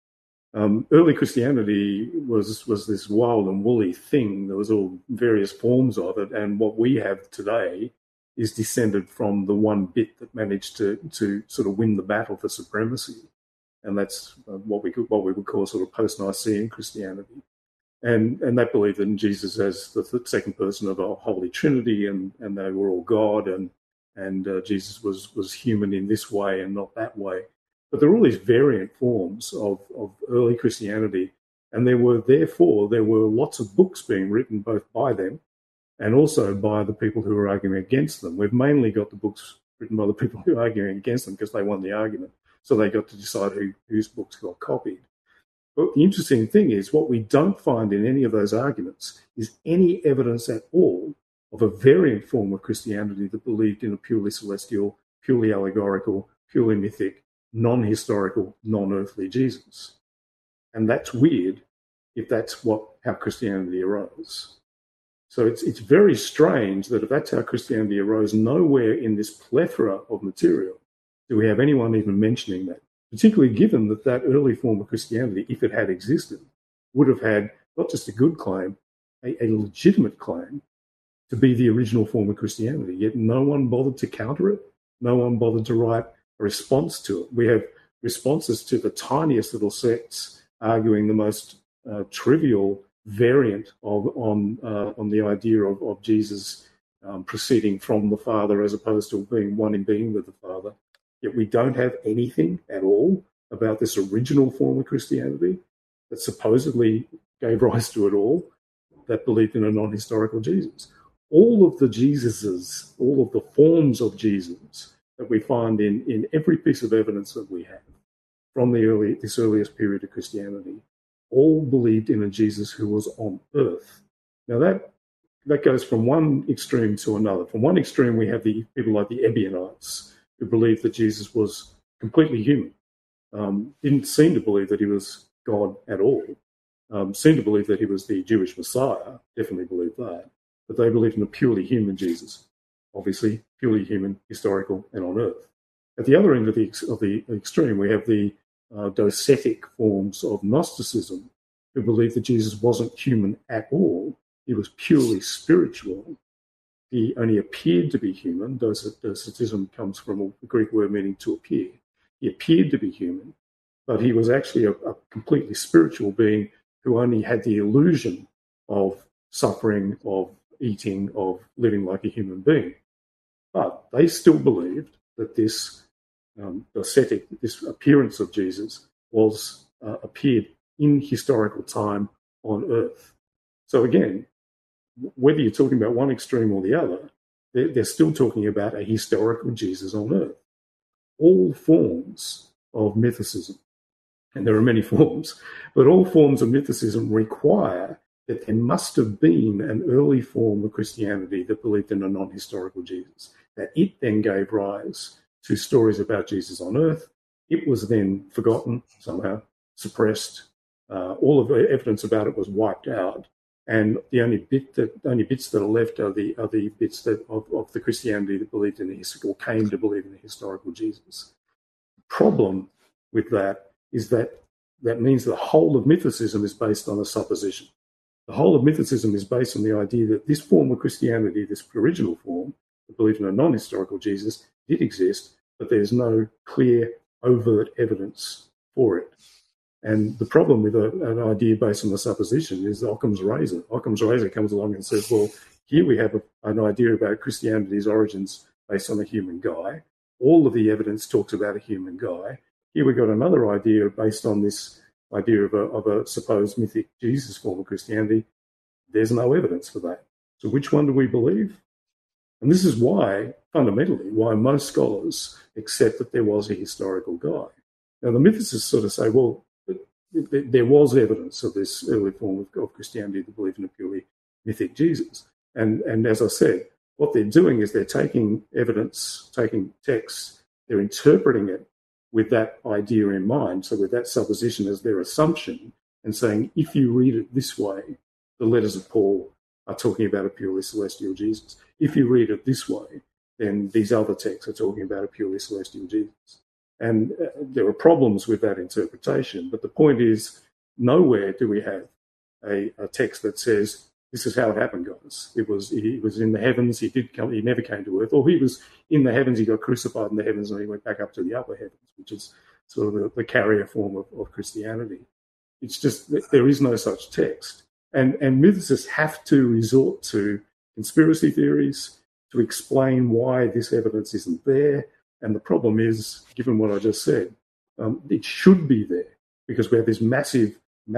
Early Christianity was this wild and woolly thing. There was all various forms of it, and what we have today is descended from the one bit that managed to sort of win the battle for supremacy, and that's what we would call sort of post-Nicene Christianity. And they believed in Jesus as the second person of a Holy Trinity, and they were all God, and Jesus was human in this way and not that way. But there were all these variant forms of early Christianity, and there were lots of books being written both by them and also by the people who were arguing against them. We've mainly got the books written by the people who are arguing against them because they won the argument, so they got to decide whose books got copied. But the interesting thing is, what we don't find in any of those arguments is any evidence at all of a variant form of Christianity that believed in a purely celestial, purely allegorical, purely mythic, non-historical, non-earthly Jesus. And that's weird if that's how Christianity arose. So it's very strange that if that's how Christianity arose, nowhere in this plethora of material do we have anyone even mentioning that, particularly given that early form of Christianity, if it had existed, would have had not just a good claim, a legitimate claim to be the original form of Christianity. Yet no one bothered to counter it. No one bothered to write a response to it. We have responses to the tiniest little sects arguing the most trivial variant on the idea of Jesus proceeding from the Father as opposed to being one in being with the Father. Yet we don't have anything at all about this original form of Christianity that supposedly gave rise to it all. that believed in a non-historical Jesus. All of the Jesuses, all of the forms of Jesus that we find in every piece of evidence that we have from this earliest period of Christianity, all believed in a Jesus who was on earth. Now that goes from one extreme to another. From one extreme, we have the people like the Ebionites, who believed that Jesus was completely human. Didn't seem to believe that he was God at all. Seemed to believe that he was the Jewish Messiah. Definitely believed that. But they believed in a purely human Jesus. Obviously, purely human, historical, and on earth. At the other end of the extreme, we have the docetic forms of Gnosticism, who believed that Jesus wasn't human at all. He was purely spiritual. He only appeared to be human. Docetism comes from the Greek word meaning to appear. He appeared to be human, but he was actually a completely spiritual being who only had the illusion of suffering, of eating, of living like a human being. But they still believed that this docetic, this appearance of Jesus was appeared in historical time on earth. So again, whether you're talking about one extreme or the other, they're still talking about a historical Jesus on earth. All forms of mythicism, and there are many forms, but all forms of mythicism require that there must have been an early form of Christianity that believed in a non-historical Jesus, that it then gave rise to stories about Jesus on earth. It was then forgotten, somehow suppressed. All of the evidence about it was wiped out. And the only bits that are left are the bits of the Christianity that believed in or came to believe in the historical Jesus. The problem with that is that means the whole of mythicism is based on a supposition. The whole of mythicism is based on the idea that this form of Christianity, this original form, that believed in a non-historical Jesus, did exist, but there's no clear, overt evidence for it. And the problem with an idea based on a supposition is Occam's razor. Occam's razor comes along and says, well, here we have an idea about Christianity's origins based on a human guy. All of the evidence talks about a human guy. Here we've got another idea based on this idea of a supposed mythic Jesus form of Christianity. There's no evidence for that. So which one do we believe? And this is why, fundamentally, why most scholars accept that there was a historical guy. Now, the mythicists sort of say, well, there was evidence of this early form of Christianity that believed in a purely mythic Jesus. And as I said, what they're doing is they're taking evidence, taking texts, they're interpreting it with that idea in mind, so with that supposition as their assumption, and saying, if you read it this way, the letters of Paul are talking about a purely celestial Jesus. If you read it this way, then these other texts are talking about a purely celestial Jesus. And there are problems with that interpretation, but the point is, nowhere do we have a text that says, this is how it happened, guys. He was in the heavens, he never came to earth, or he was in the heavens, he got crucified in the heavens, and he went back up to the upper heavens, which is sort of the carrier form of Christianity. It's just that there is no such text. And mythicists have to resort to conspiracy theories to explain why this evidence isn't there. And the problem is, given what I just said, it should be there because we have this massive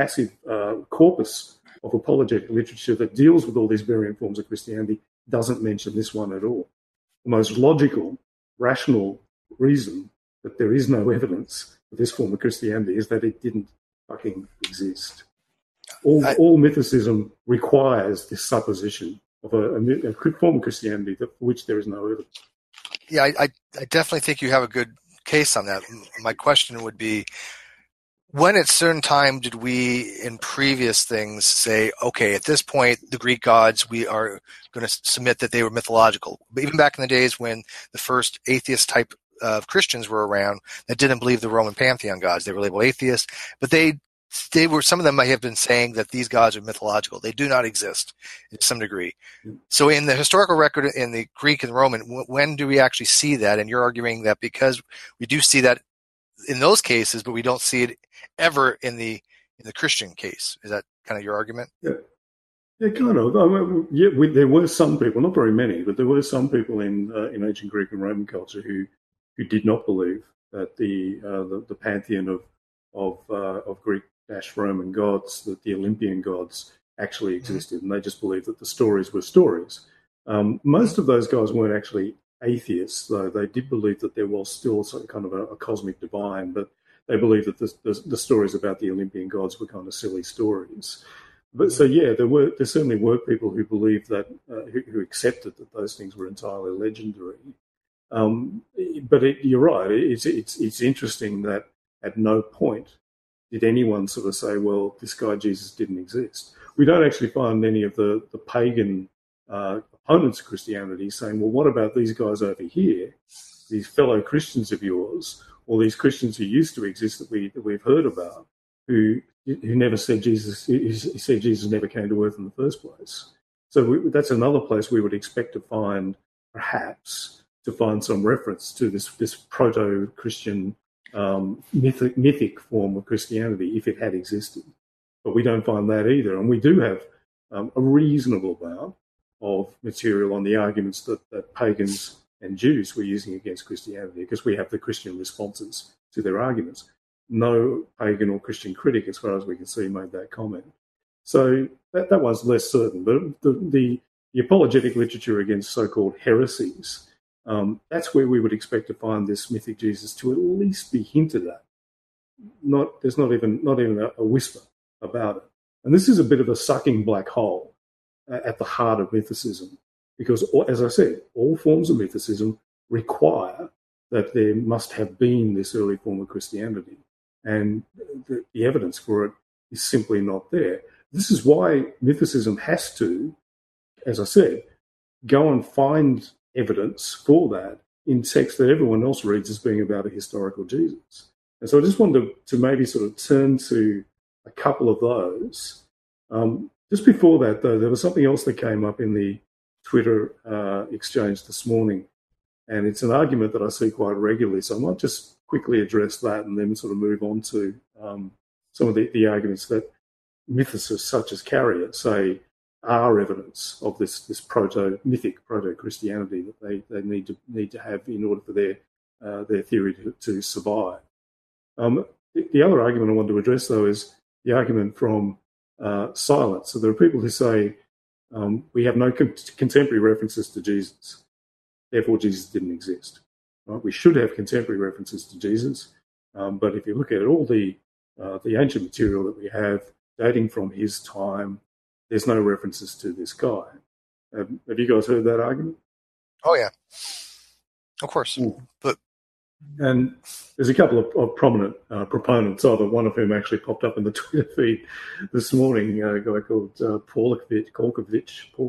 corpus of apologetic literature that deals with all these variant forms of Christianity, doesn't mention this one at all. The most logical, rational reason that there is no evidence for this form of Christianity is that it didn't fucking exist. All mythicism requires this supposition of a form of Christianity for which there is no evidence. Yeah, I definitely think you have a good case on that. My question would be, when at certain time did we in previous things say, okay, at this point, the Greek gods, we are going to submit that they were mythological? But even back in the days when the first atheist type of Christians were around that didn't believe the Roman pantheon gods, they were labeled atheists, but they were, some of them might have been saying that these gods are mythological. They do not exist to some degree. So in the historical record in the Greek and Roman, when do we actually see that? And you're arguing that because we do see that in those cases, but we don't see it ever in the Christian case. Is that kind of your argument? Yeah, kind of. I mean, there were some people, not very many, but there were some people in ancient Greek and Roman culture who did not believe that the pantheon of Greek-Roman gods, that the Olympian gods actually existed, and they just believed that the stories were stories. Most of those guys weren't actually atheists, though. They did believe that there was still some kind of a cosmic divine, but they believed that the stories about the Olympian gods were kind of silly stories. But so there certainly were people who believed that, who accepted that those things were entirely legendary. But you're right. It's interesting that at no point did anyone sort of say, well, this guy Jesus didn't exist. We don't actually find any of the pagan opponents of Christianity saying, well, what about these guys over here, these fellow Christians of yours, or these Christians who used to exist that we've heard about, who never said Jesus, who said Jesus never came to earth in the first place. So that's another place we would expect to find, perhaps, some reference to this proto-Christian mythic form of Christianity, if it had existed. But we don't find that either. And we do have a reasonable amount of material on the arguments that pagans and Jews were using against Christianity, because we have the Christian responses to their arguments. No pagan or Christian critic, as far as we can see, made that comment. So that one's less certain. But the apologetic literature against so-called heresies, that's where we would expect to find this mythic Jesus to at least be hinted at. There's not even a whisper about it. And this is a bit of a sucking black hole at the heart of mythicism, because, as I said, all forms of mythicism require that there must have been this early form of Christianity, and the evidence for it is simply not there. This is why mythicism has to, as I said, go and find evidence for that in text that everyone else reads as being about a historical Jesus. And so I just wanted to maybe sort of turn to a couple of those. Just before that, though, there was something else that came up in the Twitter exchange this morning, and it's an argument that I see quite regularly. So I might just quickly address that and then sort of move on to some of the arguments that mythicists such as Carrier say are evidence of this mythic proto-Christianity that they need to have in order for their theory to survive. The other argument I want to address, though, is the argument from silence. So there are people who say we have no contemporary references to Jesus, therefore Jesus didn't exist. Right? We should have contemporary references to Jesus, but if you look at all the ancient material that we have dating from his time, there's no references to this guy. Have you guys heard that argument? Oh, yeah. Of course. And there's a couple of prominent proponents of it, one of whom actually popped up in the Twitter feed this morning, a guy called Polkovich.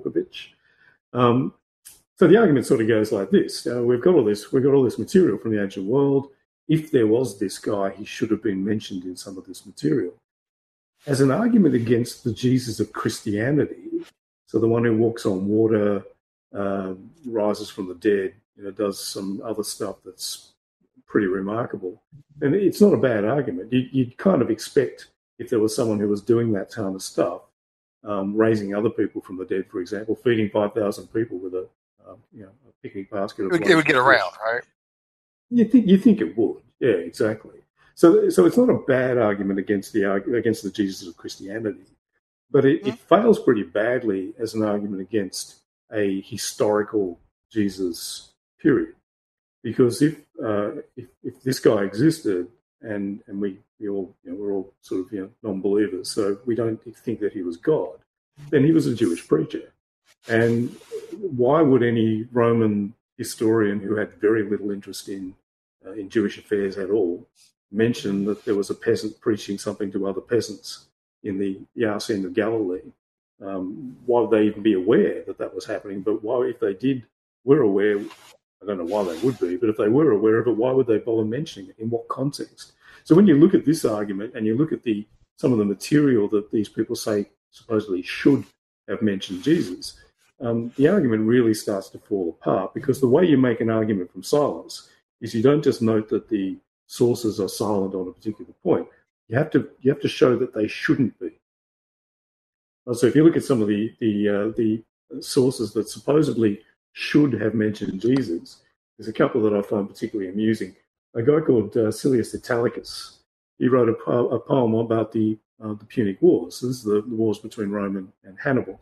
So the argument sort of goes like this. We've got all this material from the ancient world. If there was this guy, he should have been mentioned in some of this material. As an argument against the Jesus of Christianity, so the one who walks on water, rises from the dead, does some other stuff that's pretty remarkable. And it's not a bad argument. You'd kind of expect, if there was someone who was doing that kind of stuff, raising other people from the dead, for example, feeding 5,000 people with a picnic basket. It would get around, right? You think it would? Yeah, exactly. So it's not a bad argument against the Jesus of Christianity, but it fails pretty badly as an argument against a historical Jesus period. Because if this guy existed and we're all sort of non-believers, so we don't think that he was God, then he was a Jewish preacher. And why would any Roman historian who had very little interest in Jewish affairs at all mention that there was a peasant preaching something to other peasants in the arse end of Galilee? Why would they even be aware that was happening? But why, if they were aware, I don't know why they would be, but if they were aware of it, why would they bother mentioning it? In what context? So when you look at this argument and you look at some of the material that these people say supposedly should have mentioned Jesus, the argument really starts to fall apart, because the way you make an argument from silence is you don't just note that the sources are silent on a particular point. You have to show that they shouldn't be. So if you look at some of the sources that supposedly should have mentioned Jesus, there's a couple that I find particularly amusing. A guy called Silius Italicus, he wrote a poem about the the Punic Wars. So this is the wars between Rome and Hannibal.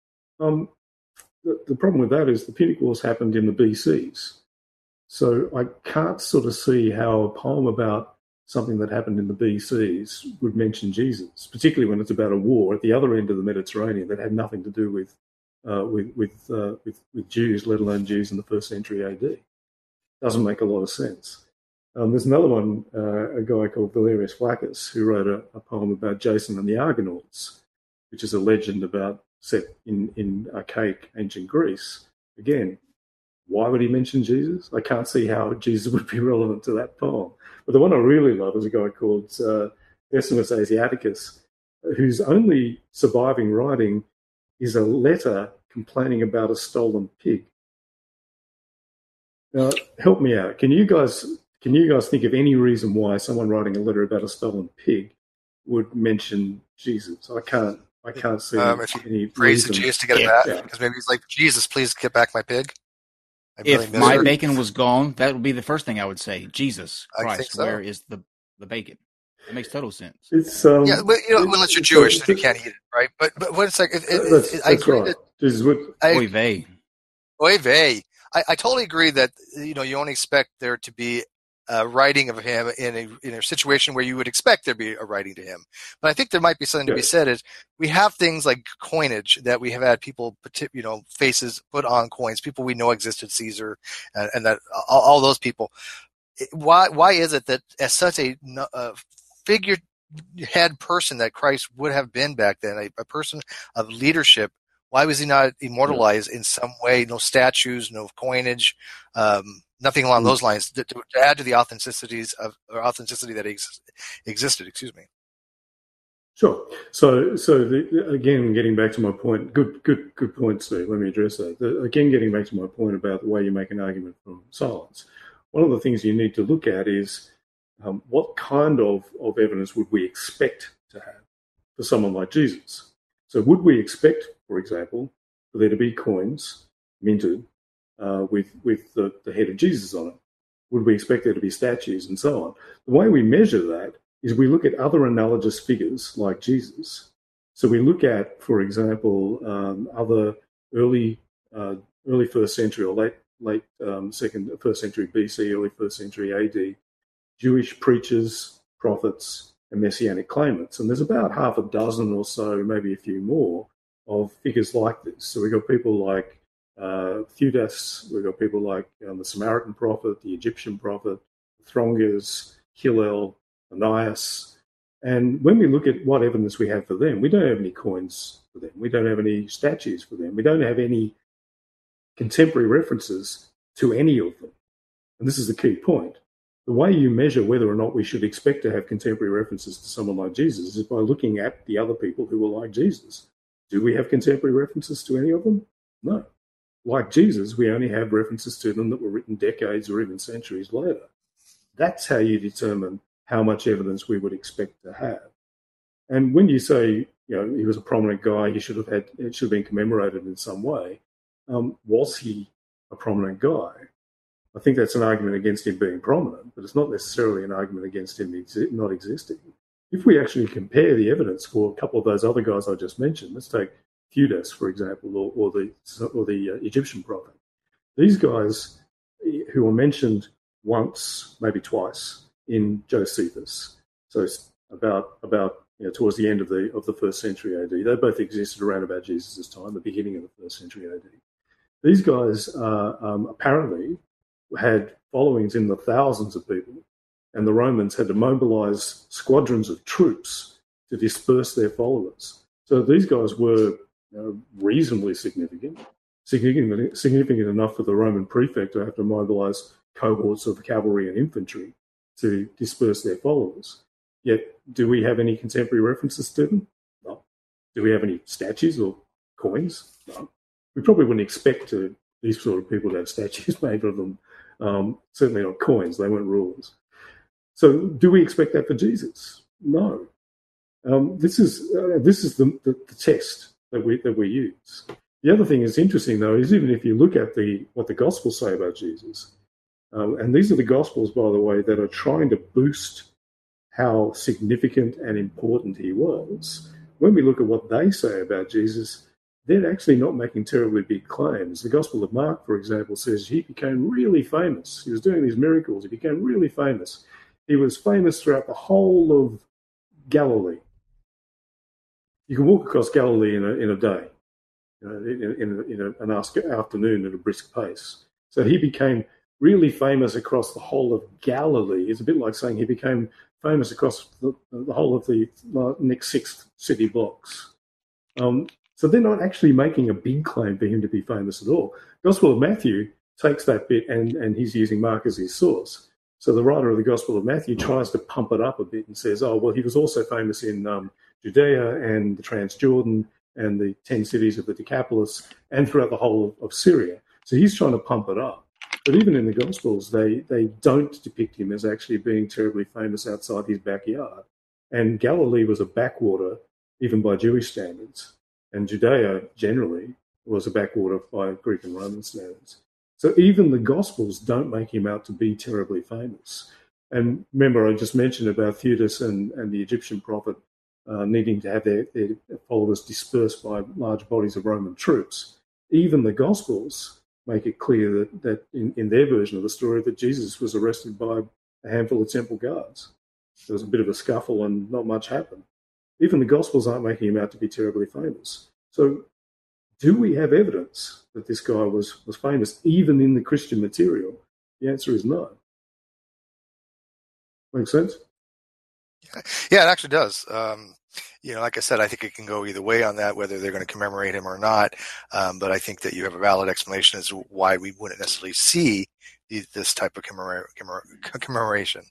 The problem with that is the Punic Wars happened in the BCs. So I can't sort of see how a poem about something that happened in the BCs would mention Jesus, particularly when it's about a war at the other end of the Mediterranean that had nothing to do with Jews, let alone Jews in the 1st century AD. Doesn't make a lot of sense. There's another one, a guy called Valerius Flaccus, who wrote a poem about Jason and the Argonauts, which is a legend set in archaic ancient Greece. Again, why would he mention Jesus? I can't see how Jesus would be relevant to that poem. But the one I really love is a guy called Decimus Asiaticus, whose only surviving writing is a letter complaining about a stolen pig. Now, help me out. Can you guys think of any reason why someone writing a letter about a stolen pig would mention Jesus? I can't see any praise reason. Jesus to get it back, because maybe he's like, Jesus, please get back my pig. If my bacon was gone, that would be the first thing I would say. Jesus Christ, so. Where is the bacon? That makes total sense. It's yeah, but unless you're Jewish, then you can't eat it, right? But when it's like, that's I agree right. that Oy vey. Oy vey. I totally agree that you only expect there to be a writing of him in a situation where you would expect there to be a writing to him. But I think there might be something to be said is we have things like coinage that we have had people, faces put on coins, people we know existed, Caesar, and that all those people. Why is it that as such a figurehead person that Christ would have been back then, a person of leadership, why was he not immortalized in some way? No statues, no coinage, nothing along those lines to add to the authenticity that existed. Excuse me. Sure. So again, getting back to my point, good point, Steve. Let me address that. Again, getting back to my point about the way you make an argument from silence. One of the things you need to look at is what kind of evidence would we expect to have for someone like Jesus? So would we expect, for example, for there to be coins minted with the head of Jesus on it? Would we expect there to be statues and so on? The way we measure that is we look at other analogous figures like Jesus. So we look at, for example, other early 1st century or late first century BC, early 1st century AD, Jewish preachers, prophets, and messianic claimants. And there's about half a dozen or so, maybe a few more, of figures like this. So we've got people like Theudas, we've got people like the Samaritan prophet, the Egyptian prophet, Throngers, Hillel, Ananias. And when we look at what evidence we have for them, we don't have any coins for them. We don't have any statues for them. We don't have any contemporary references to any of them. And this is the key point. The way you measure whether or not we should expect to have contemporary references to someone like Jesus is by looking at the other people who were like Jesus. Do we have contemporary references to any of them? No. Like Jesus, we only have references to them that were written decades or even centuries later. That's how you determine how much evidence we would expect to have. And when you say, he was a prominent guy, it should have been commemorated in some way, was he a prominent guy? I think that's an argument against him being prominent, but it's not necessarily an argument against him not existing. If we actually compare the evidence for a couple of those other guys I just mentioned, let's take Theudas, for example, or the Egyptian prophet. These guys who were mentioned once, maybe twice, in Josephus, so about towards the end of the 1st century AD. They both existed around about Jesus' time, the beginning of the 1st century AD. These guys apparently had followings in the thousands of people, and the Romans had to mobilize squadrons of troops to disperse their followers. So these guys were reasonably significant enough for the Roman prefect to have to mobilize cohorts of cavalry and infantry to disperse their followers. Yet, do we have any contemporary references to them? No. Do we have any statues or coins? No. We probably wouldn't expect these sort of people to have statues made of them. Certainly not coins. They weren't rulers. So, do we expect that for Jesus? No. This is the test that we use. The other thing that's interesting, though, is even if you look at what the Gospels say about Jesus, and these are the Gospels, by the way, that are trying to boost how significant and important he was, when we look at what they say about Jesus, they're actually not making terribly big claims. The Gospel of Mark, for example, says he became really famous. He was doing these miracles. He became really famous. He was famous throughout the whole of Galilee. You can walk across Galilee in a day, in an afternoon at a brisk pace. So he became really famous across the whole of Galilee. It's a bit like saying he became famous across the whole of the next 6 city blocks. So they're not actually making a big claim for him to be famous at all. Gospel of Matthew takes that bit and he's using Mark as his source. So the writer of the Gospel of Matthew tries to pump it up a bit and says, oh, well, he was also famous in Judea and the Transjordan and the 10 cities of the Decapolis and throughout the whole of Syria. So he's trying to pump it up. But even in the Gospels, they don't depict him as actually being terribly famous outside his backyard. And Galilee was a backwater, even by Jewish standards. And Judea, generally, was a backwater by Greek and Roman standards. So even the Gospels don't make him out to be terribly famous. And remember, I just mentioned about Theudas and the Egyptian prophet needing to have their followers dispersed by large bodies of Roman troops. Even the Gospels make it clear that in their version of the story that Jesus was arrested by a handful of temple guards. There was a bit of a scuffle and not much happened. Even the Gospels aren't making him out to be terribly famous. So do we have evidence that this guy was famous even in the Christian material? The answer is no. Make sense? Yeah, it actually does. Like I said, I think it can go either way on that, whether they're going to commemorate him or not. But I think that you have a valid explanation as to why we wouldn't necessarily see this type of commemoration.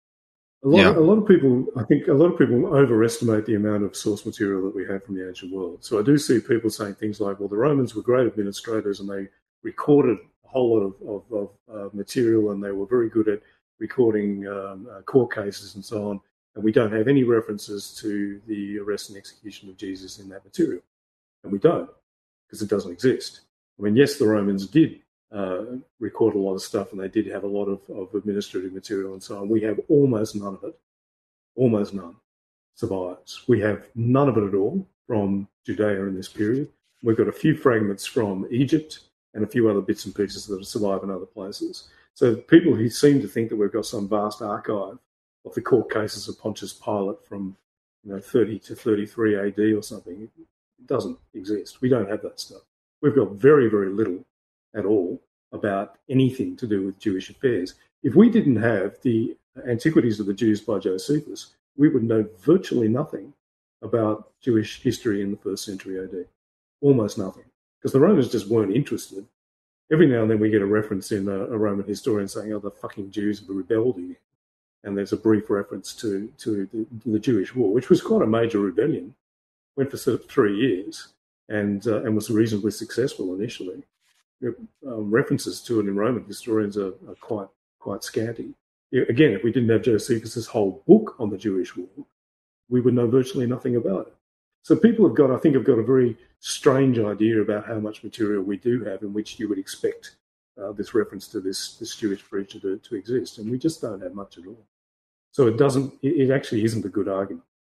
A lot of people overestimate the amount of source material that we have from the ancient world. So I do see people saying things like, well, the Romans were great administrators and they recorded a whole lot of material and they were very good at recording court cases and so on. And we don't have any references to the arrest and execution of Jesus in that material. And we don't, because it doesn't exist. I mean, yes, the Romans did record a lot of stuff and they did have a lot of administrative material and so on. We have almost none of it. Almost none survives. We have none of it at all from Judea in this period. We've got a few fragments from Egypt and a few other bits and pieces that survive in other places. So people who seem to think that we've got some vast archive of the court cases of Pontius Pilate from 30 to 33 AD or something, it doesn't exist. We don't have that stuff. We've got very, very little at all about anything to do with Jewish affairs. If we didn't have the Antiquities of the Jews by Josephus, we would know virtually nothing about Jewish history in the 1st century AD. Almost nothing. Because the Romans just weren't interested. Every now and then we get a reference in a Roman historian saying, oh, the fucking Jews have rebelled here. And there's a brief reference to the Jewish War, which was quite a major rebellion. Went for 3 years and was reasonably successful initially. References to it in Roman historians are quite scanty. Again, if we didn't have Josephus' whole book on the Jewish War, we would know virtually nothing about it. So people have got a very strange idea about how much material we do have in which you would expect this reference to this Jewish preacher to exist, and we just don't have much at all. So it actually isn't a good argument.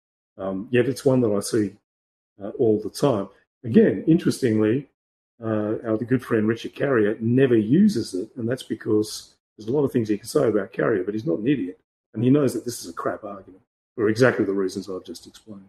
Yet it's one that I see all the time. Again, interestingly, our good friend Richard Carrier never uses it, and that's because there's a lot of things he can say about Carrier, but he's not an idiot, and he knows that this is a crap argument for exactly the reasons I've just explained.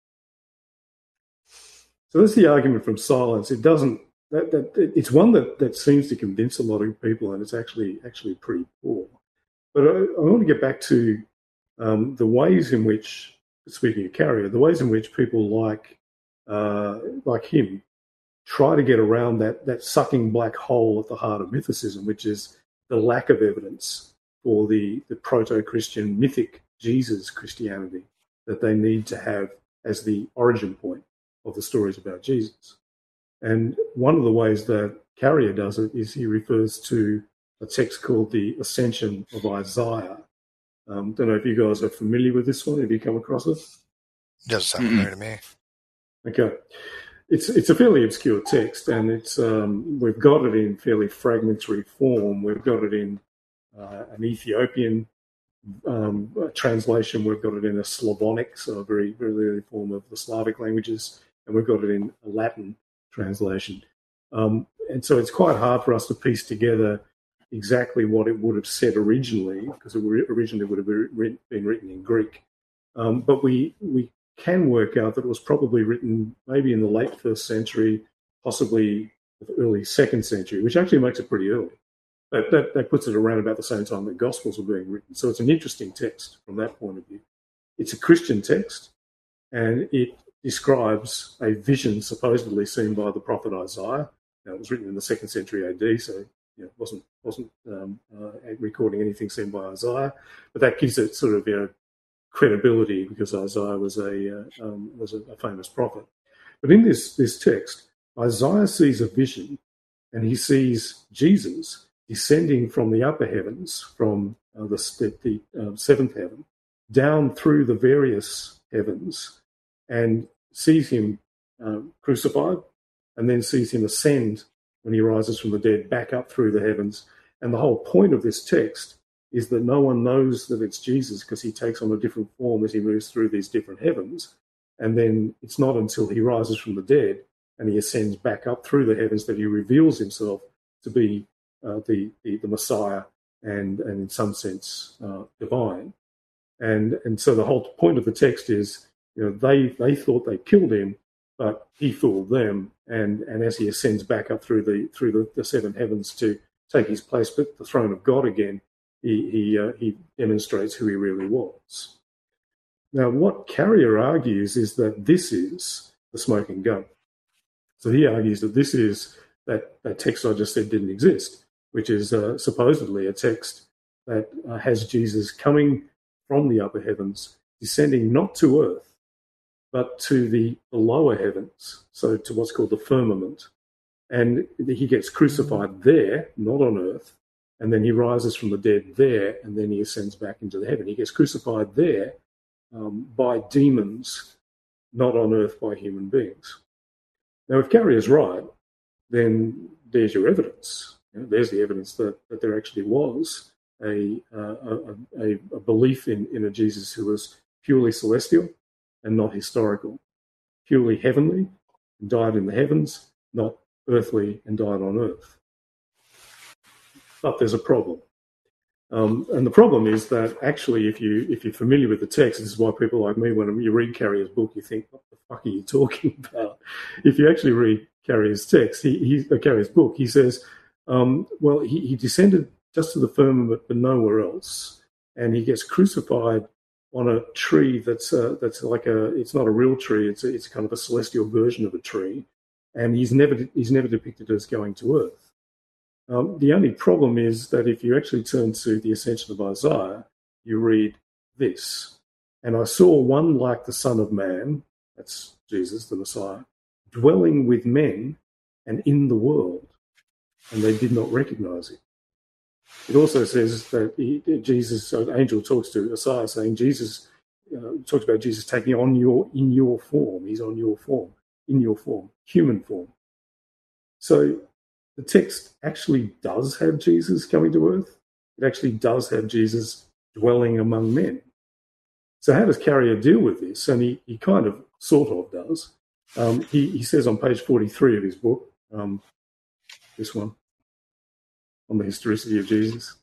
So that's the argument from silence. It doesn't. It's one that seems to convince a lot of people, and it's actually pretty poor. But I want to get back to the ways in which, speaking of Carrier, the ways in which people like him try to get around that sucking black hole at the heart of mythicism, which is the lack of evidence for the proto-Christian mythic Jesus Christianity that they need to have as the origin point of the stories about Jesus. And one of the ways that Carrier does it is he refers to a text called the Ascension of Isaiah. Don't know if you guys are familiar with this one. Have you come across it? Doesn't sound familiar to me. Okay. It's a fairly obscure text, and it's we've got it in fairly fragmentary form. We've got it in an Ethiopian translation, we've got it in a Slavonic, so a very, very early form of the Slavic languages, and we've got it in a Latin translation. And so it's quite hard for us to piece together exactly what it would have said originally, because it originally would have been written in Greek. But we can work out that it was probably written maybe in the late 1st century, possibly the early 2nd century, which actually makes it pretty early. That puts it around about the same time the Gospels were being written. So it's an interesting text from that point of view. It's a Christian text, and it describes a vision supposedly seen by the prophet Isaiah. Now, it was written in the 2nd century AD, so it wasn't recording anything seen by Isaiah, but that gives it sort of credibility because Isaiah was a famous prophet. But in this text, Isaiah sees a vision, and he sees Jesus descending from the upper heavens, from the 7th heaven, down through the various heavens, and sees him crucified, and then sees him ascend when he rises from the dead back up through the heavens. And the whole point of this text is that no one knows that it's Jesus because he takes on a different form as he moves through these different heavens. And then it's not until he rises from the dead and he ascends back up through the heavens that he reveals himself to be the Messiah and in some sense divine. And so the whole point of the text is, they thought they killed him, but he fooled them. And as he ascends back up through the 7 heavens to take his place at the throne of God again, he demonstrates who he really was. Now, what Carrier argues is that this is the smoking gun. So he argues that this is that text I just said didn't exist, which is supposedly a text that has Jesus coming from the upper heavens, descending not to earth, but to the lower heavens, so to what's called the firmament. And he gets crucified there, not on earth, and then he rises from the dead there, and then he ascends back into the heaven. He gets crucified there by demons, not on earth by human beings. Now, if Carrier's right, then there's your evidence. There's the evidence that there actually was a belief in a Jesus who was purely celestial and not historical, purely heavenly and died in the heavens, not earthly and died on earth. But there's a problem. And the problem is that actually, if you're familiar with the text, this is why people like me, when you read Carrier's book, you think, what the fuck are you talking about? If you actually read Carrier's text, Carrier's book, he says, he descended just to the firmament, but nowhere else. And he gets crucified on a tree that's like it's not a real tree, it's kind of a celestial version of a tree. And he's never depicted as going to earth. The only problem is that if you actually turn to the Ascension of Isaiah, you read this. And I saw one like the Son of Man, that's Jesus, the Messiah, dwelling with men and in the world, and they did not recognize him. It also says that an angel talks to Isaiah saying Jesus, talks about Jesus taking on in your form. He's on your form, in your form, human form. So the text actually does have Jesus coming to earth. It actually does have Jesus dwelling among men. So how does Carrier deal with this? And he kind of, sort of does. He says on page 43 of his book, this one, on the historicity of Jesus.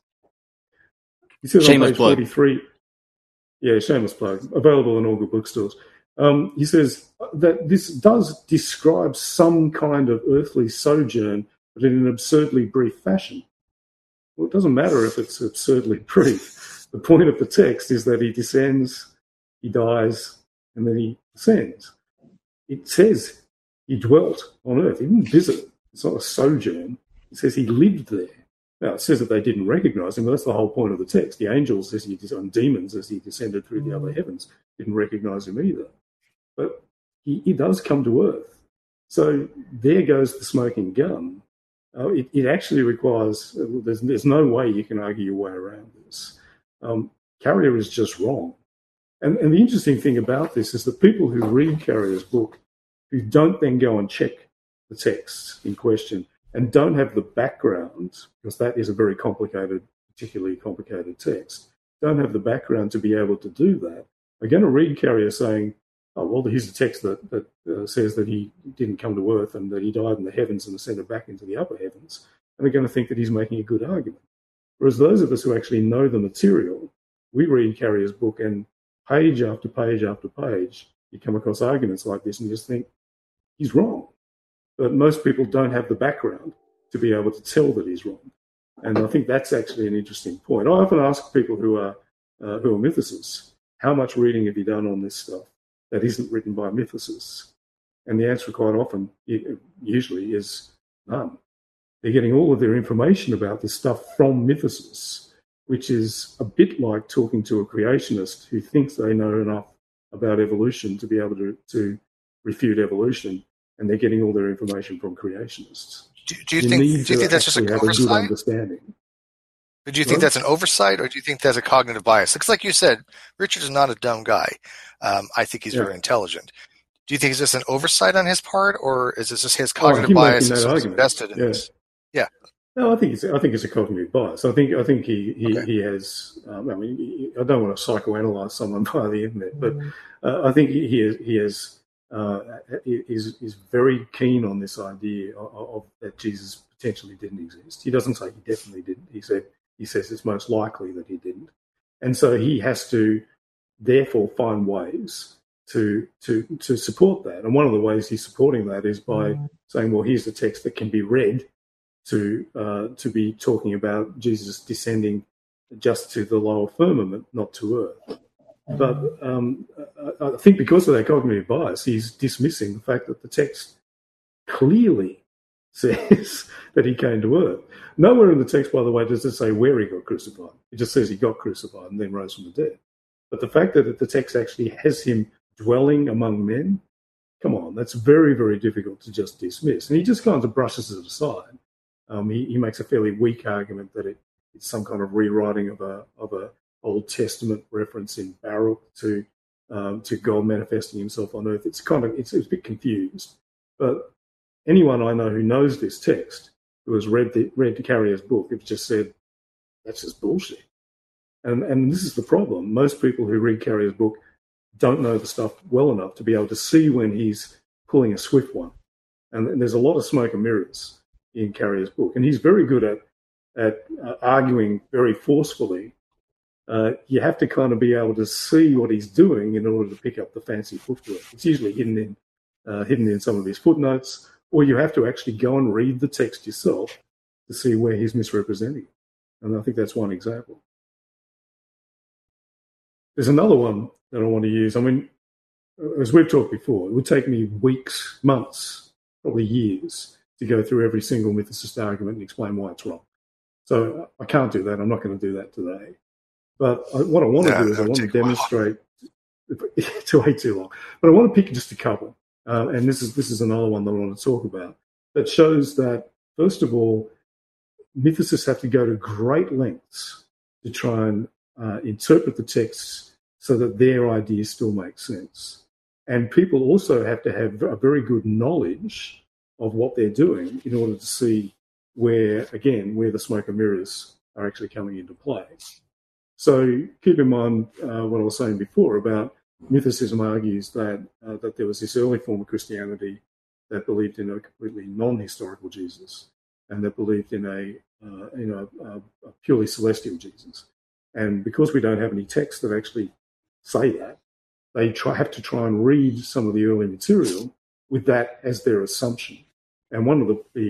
He says shameless on page 43, shameless plug, available in all good bookstores. He says that this does describe some kind of earthly sojourn, but in an absurdly brief fashion. Well, it doesn't matter if it's absurdly brief. The point of the text is that he descends, he dies, and then he ascends. It says he dwelt on earth. He didn't visit. It's not a sojourn. It says he lived there. Now, it says that they didn't recognize him, but that's the whole point of the text. The angels, and demons, as he descended through the other heavens, didn't recognize him either. But he does come to earth. So there goes the smoking gun. It actually requires, there's no way you can argue your way around this. Carrier is just wrong. And the interesting thing about this is that people who read Carrier's book, who don't then go and check the texts in question and don't have the background, because that is a very complicated, particularly complicated text, don't have the background to be able to do that are going to read Carrier saying, oh, well, here's a text that says that he didn't come to earth and that he died in the heavens and ascended back into the upper heavens. And they're going to think that he's making a good argument. Whereas those of us who actually know the material, we read Carrier's book and page after page after page, you come across arguments like this and you just think, he's wrong. But most people don't have the background to be able to tell that he's wrong. And I think that's actually an interesting point. I often ask people who are mythicists, how much reading have you done on this stuff that isn't written by mythicists? And the answer quite often, usually, is none. They're getting all of their information about this stuff from mythicists, which is a bit like talking to a creationist who thinks they know enough about evolution to be able to refute evolution, and they're getting all their information from creationists. Do you think that's just an oversight? Good understanding. But do you think that's an oversight, or do you think that's a cognitive bias? Because like you said, Richard is not a dumb guy. I think he's very intelligent. Do you think it's just an oversight on his part, or is this just his cognitive bias invested in this? Yeah. No, I think it's a cognitive bias. I think he has. I mean, I don't want to psychoanalyze someone via the internet, but I think he has. Is very keen on this idea of that Jesus potentially didn't exist. He doesn't say he definitely didn't. He says it's most likely that he didn't, and so he has to therefore find ways to support that. And one of the ways he's supporting that is by saying, well, here's the text that can be read to be talking about Jesus descending just to the lower firmament, not to earth. But I think because of that cognitive bias, he's dismissing the fact that the text clearly says that he came to earth. Nowhere in the text, by the way, does it say where he got crucified. It just says he got crucified and then rose from the dead. But the fact that the text actually has him dwelling among men, come on, that's very, very difficult to just dismiss. And he just kind of brushes it aside. He makes a fairly weak argument that it's some kind of rewriting of a Old Testament reference in Baruch to God manifesting himself on earth. It's a bit confused. But anyone I know who knows this text, who has read Carrier's book, have just said, that's just bullshit. And this is the problem. Most people who read Carrier's book don't know the stuff well enough to be able to see when he's pulling a swift one. And there's a lot of smoke and mirrors in Carrier's book. And he's very good at arguing very forcefully. You have to kind of be able to see what he's doing in order to pick up the fancy footwork. It's usually hidden in some of his footnotes, or you have to actually go and read the text yourself to see where he's misrepresenting it. And I think that's one example. There's another one that I want to use. I mean, as we've talked before, it would take me weeks, months, probably years to go through every single mythicist argument and explain why it's wrong. So I can't do that. I'm not going to do that today. But what I want to do is I want to demonstrate. It's way too long. But I want to pick just a couple, and this is another one that I want to talk about that shows that, first of all, mythicists have to go to great lengths to try and interpret the texts so that their ideas still make sense. And people also have to have a very good knowledge of what they're doing in order to see where the smoke and mirrors are actually coming into play. So keep in mind what I was saying before about mythicism argues that there was this early form of Christianity that believed in a completely non-historical Jesus and that believed in a purely celestial Jesus. And because we don't have any texts that actually say that, they have to try and read some of the early material with that as their assumption. And one of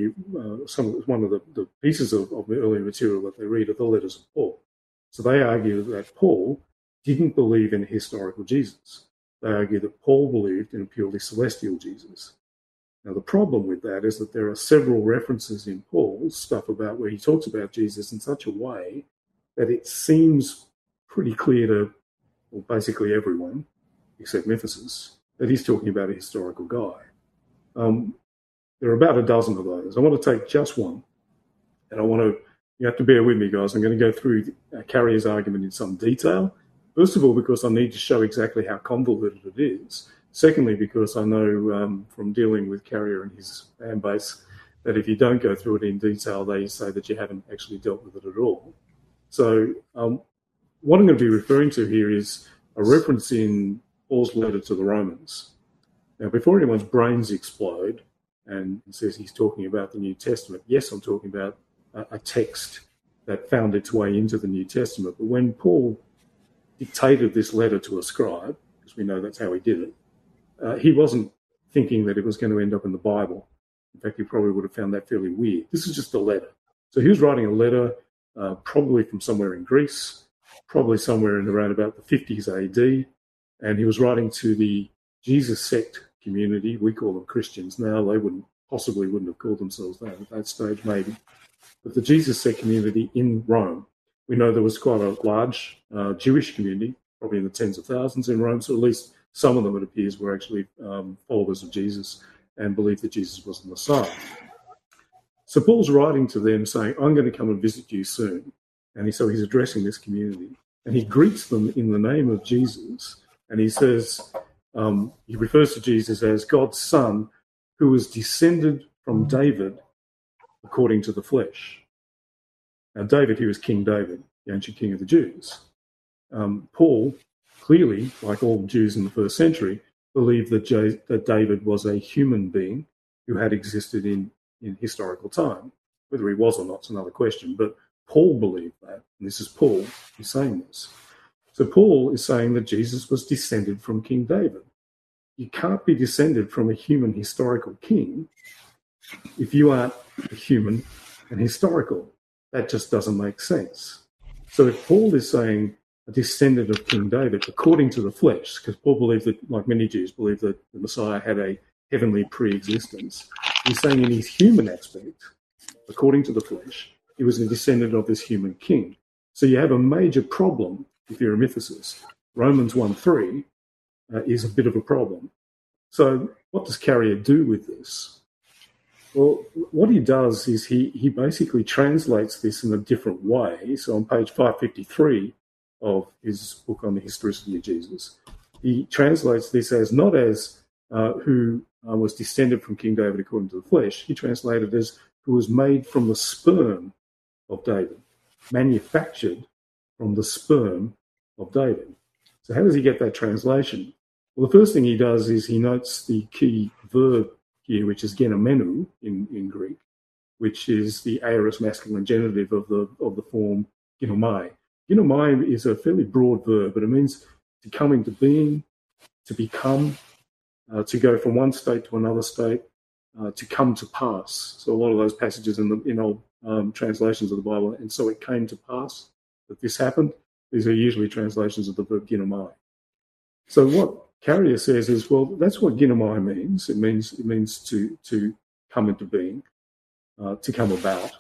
the pieces of the early material that they read are the letters of Paul. So they argue that Paul didn't believe in a historical Jesus. They argue that Paul believed in a purely celestial Jesus. Now, the problem with that is that there are several references in Paul's stuff about where he talks about Jesus in such a way that it seems pretty clear to basically everyone, except mythicists, that he's talking about a historical guy. There are about a dozen of those. I want to take just one, and you have to bear with me, guys. I'm going to go through Carrier's argument in some detail. First of all, because I need to show exactly how convoluted it is. Secondly, because I know from dealing with Carrier and his fan base that if you don't go through it in detail, they say that you haven't actually dealt with it at all. So what I'm going to be referring to here is a reference in Paul's letter to the Romans. Now, before anyone's brains explode and says he's talking about the New Testament, yes, I'm talking about a text that found its way into the New Testament. But when Paul dictated this letter to a scribe, because we know that's how he did it, he wasn't thinking that it was going to end up in the Bible. In fact, he probably would have found that fairly weird. This is just a letter. So he was writing a letter probably from somewhere in Greece, probably somewhere in around about the 50s AD, and he was writing to the Jesus sect community. We call them Christians now. They wouldn't have called themselves that at that stage, maybe. But the Jesus sect community in Rome. We know there was quite a large Jewish community, probably in the tens of thousands in Rome, so at least some of them, it appears, were actually followers of Jesus and believed that Jesus was the Messiah. So Paul's writing to them saying, I'm going to come and visit you soon. And so he's addressing this community. And he greets them in the name of Jesus. And he says, he refers to Jesus as God's Son, who was descended from David according to the flesh. Now, David, he was King David, the ancient king of the Jews. Paul, clearly, like all Jews in the first century, believed that David was a human being who had existed in historical time. Whether he was or not is another question, but Paul believed that, and this is Paul who's saying this. So Paul is saying that Jesus was descended from King David. You can't be descended from a human historical king if you aren't a human and historical. That just doesn't make sense. So if Paul is saying a descendant of King David according to the flesh, because Paul believed that, like many Jews, believed that the Messiah had a heavenly pre-existence, he's saying in his human aspect, according to the flesh, he was a descendant of this human king. So you have a major problem if you're a mythicist. Romans 1:3 is a bit of a problem. So what does Carrier do with this? Well, what he does is he basically translates this in a different way. So on page 553 of his book on the historicity of Jesus, he translates this as not as who was descended from King David according to the flesh. He translated as who was made from the sperm of David, manufactured from the sperm of David. So how does he get that translation? Well, the first thing he does is he notes the key verb here, which is genomenu in Greek, which is the aorist masculine genitive of the form ginomai. Ginomai is a fairly broad verb, but it means to come into being, to become, to go from one state to another state, to come to pass. So a lot of those passages in old translations of the Bible, and so it came to pass that this happened. These are usually translations of the verb ginomai. So what Carrier says is, well, that's what ginomai means. It means to come into being, to come about.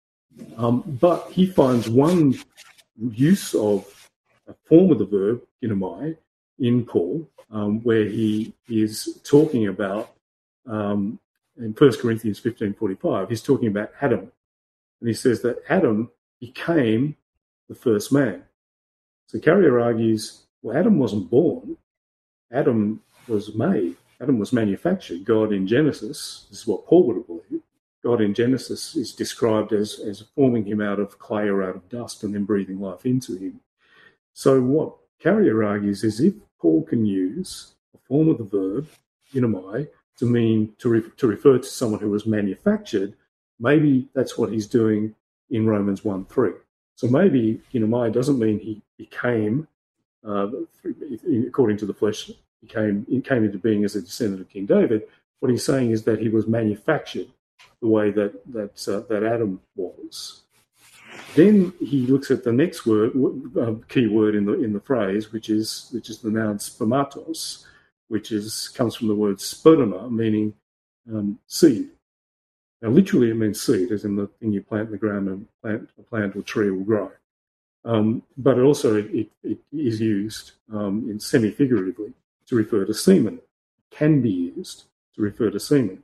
But he finds one use of a form of the verb ginomai in Paul, where he is talking about in 1 Corinthians 15:45, he's talking about Adam. And he says that Adam became the first man. So Carrier argues, well, Adam wasn't born. Adam was made. Adam was manufactured. God in Genesis, this is what Paul would have believed, God in Genesis is described as forming him out of clay or out of dust and then breathing life into him. So what Carrier argues is if Paul can use a form of the verb, ginomai, to mean to refer to someone who was manufactured, maybe that's what he's doing in Romans 1:3. So maybe ginomai doesn't mean he became, according to the flesh, he came into being as a descendant of King David. What he's saying is that he was manufactured the way that Adam was. Then he looks at the next word, key word in the phrase, which is the noun spermatos, which comes from the word sperma, meaning seed. Now, literally, it means seed, as in the thing you plant in the ground and a plant or tree will grow. But also it is used in semi-figuratively to refer to semen. It can be used to refer to semen.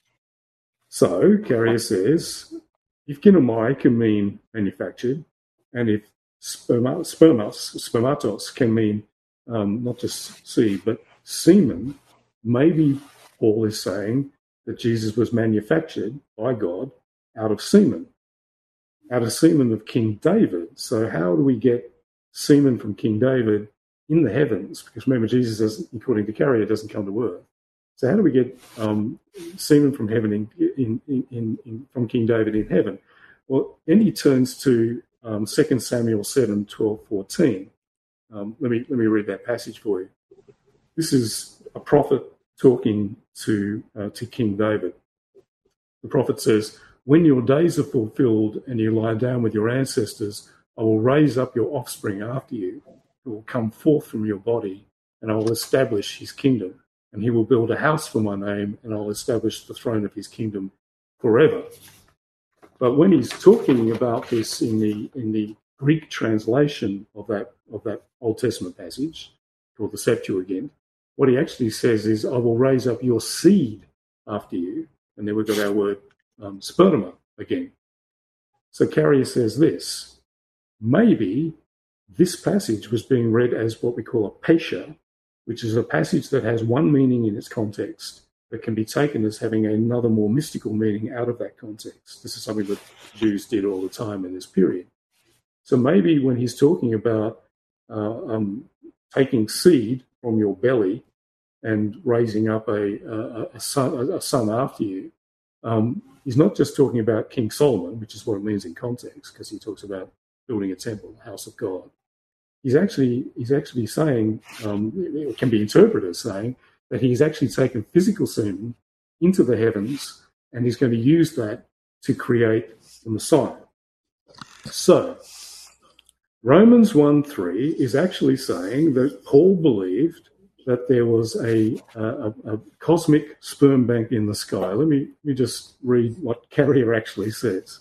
So Carrier says, if ginomai can mean manufactured, and if spermatos can mean not just seed, but semen, maybe Paul is saying that Jesus was manufactured by God out of semen of King David. So how do we get semen from King David in the heavens, because remember, Jesus, doesn't, according to Carrier, doesn't come to earth. So how do we get semen from heaven from King David in heaven? Well, then he turns to 2 Samuel 7, 12, 14. Let me read that passage for you. This is a prophet talking to King David. The prophet says, "When your days are fulfilled and you lie down with your ancestors, I will raise up your offspring after you, who will come forth from your body, and I will establish his kingdom. And he will build a house for my name, and I'll establish the throne of his kingdom forever." But when he's talking about this in the Greek translation of that Old Testament passage, called the Septuagint, what he actually says is, "I will raise up your seed after you." And then we've got our word sperma again. So Carrier says this: maybe this passage was being read as what we call a pesha, which is a passage that has one meaning in its context, but can be taken as having another more mystical meaning out of that context. This is something that Jews did all the time in this period. So maybe when he's talking about taking seed from your belly and raising up a son after you, he's not just talking about King Solomon, which is what it means in context, because he talks about building a temple, the house of God. He's actually saying, it can be interpreted as saying, that he's actually taken physical semen into the heavens, and he's going to use that to create the Messiah. So Romans 1:3 is actually saying that Paul believed that there was a cosmic sperm bank in the sky. Let me just read what Carrier actually says.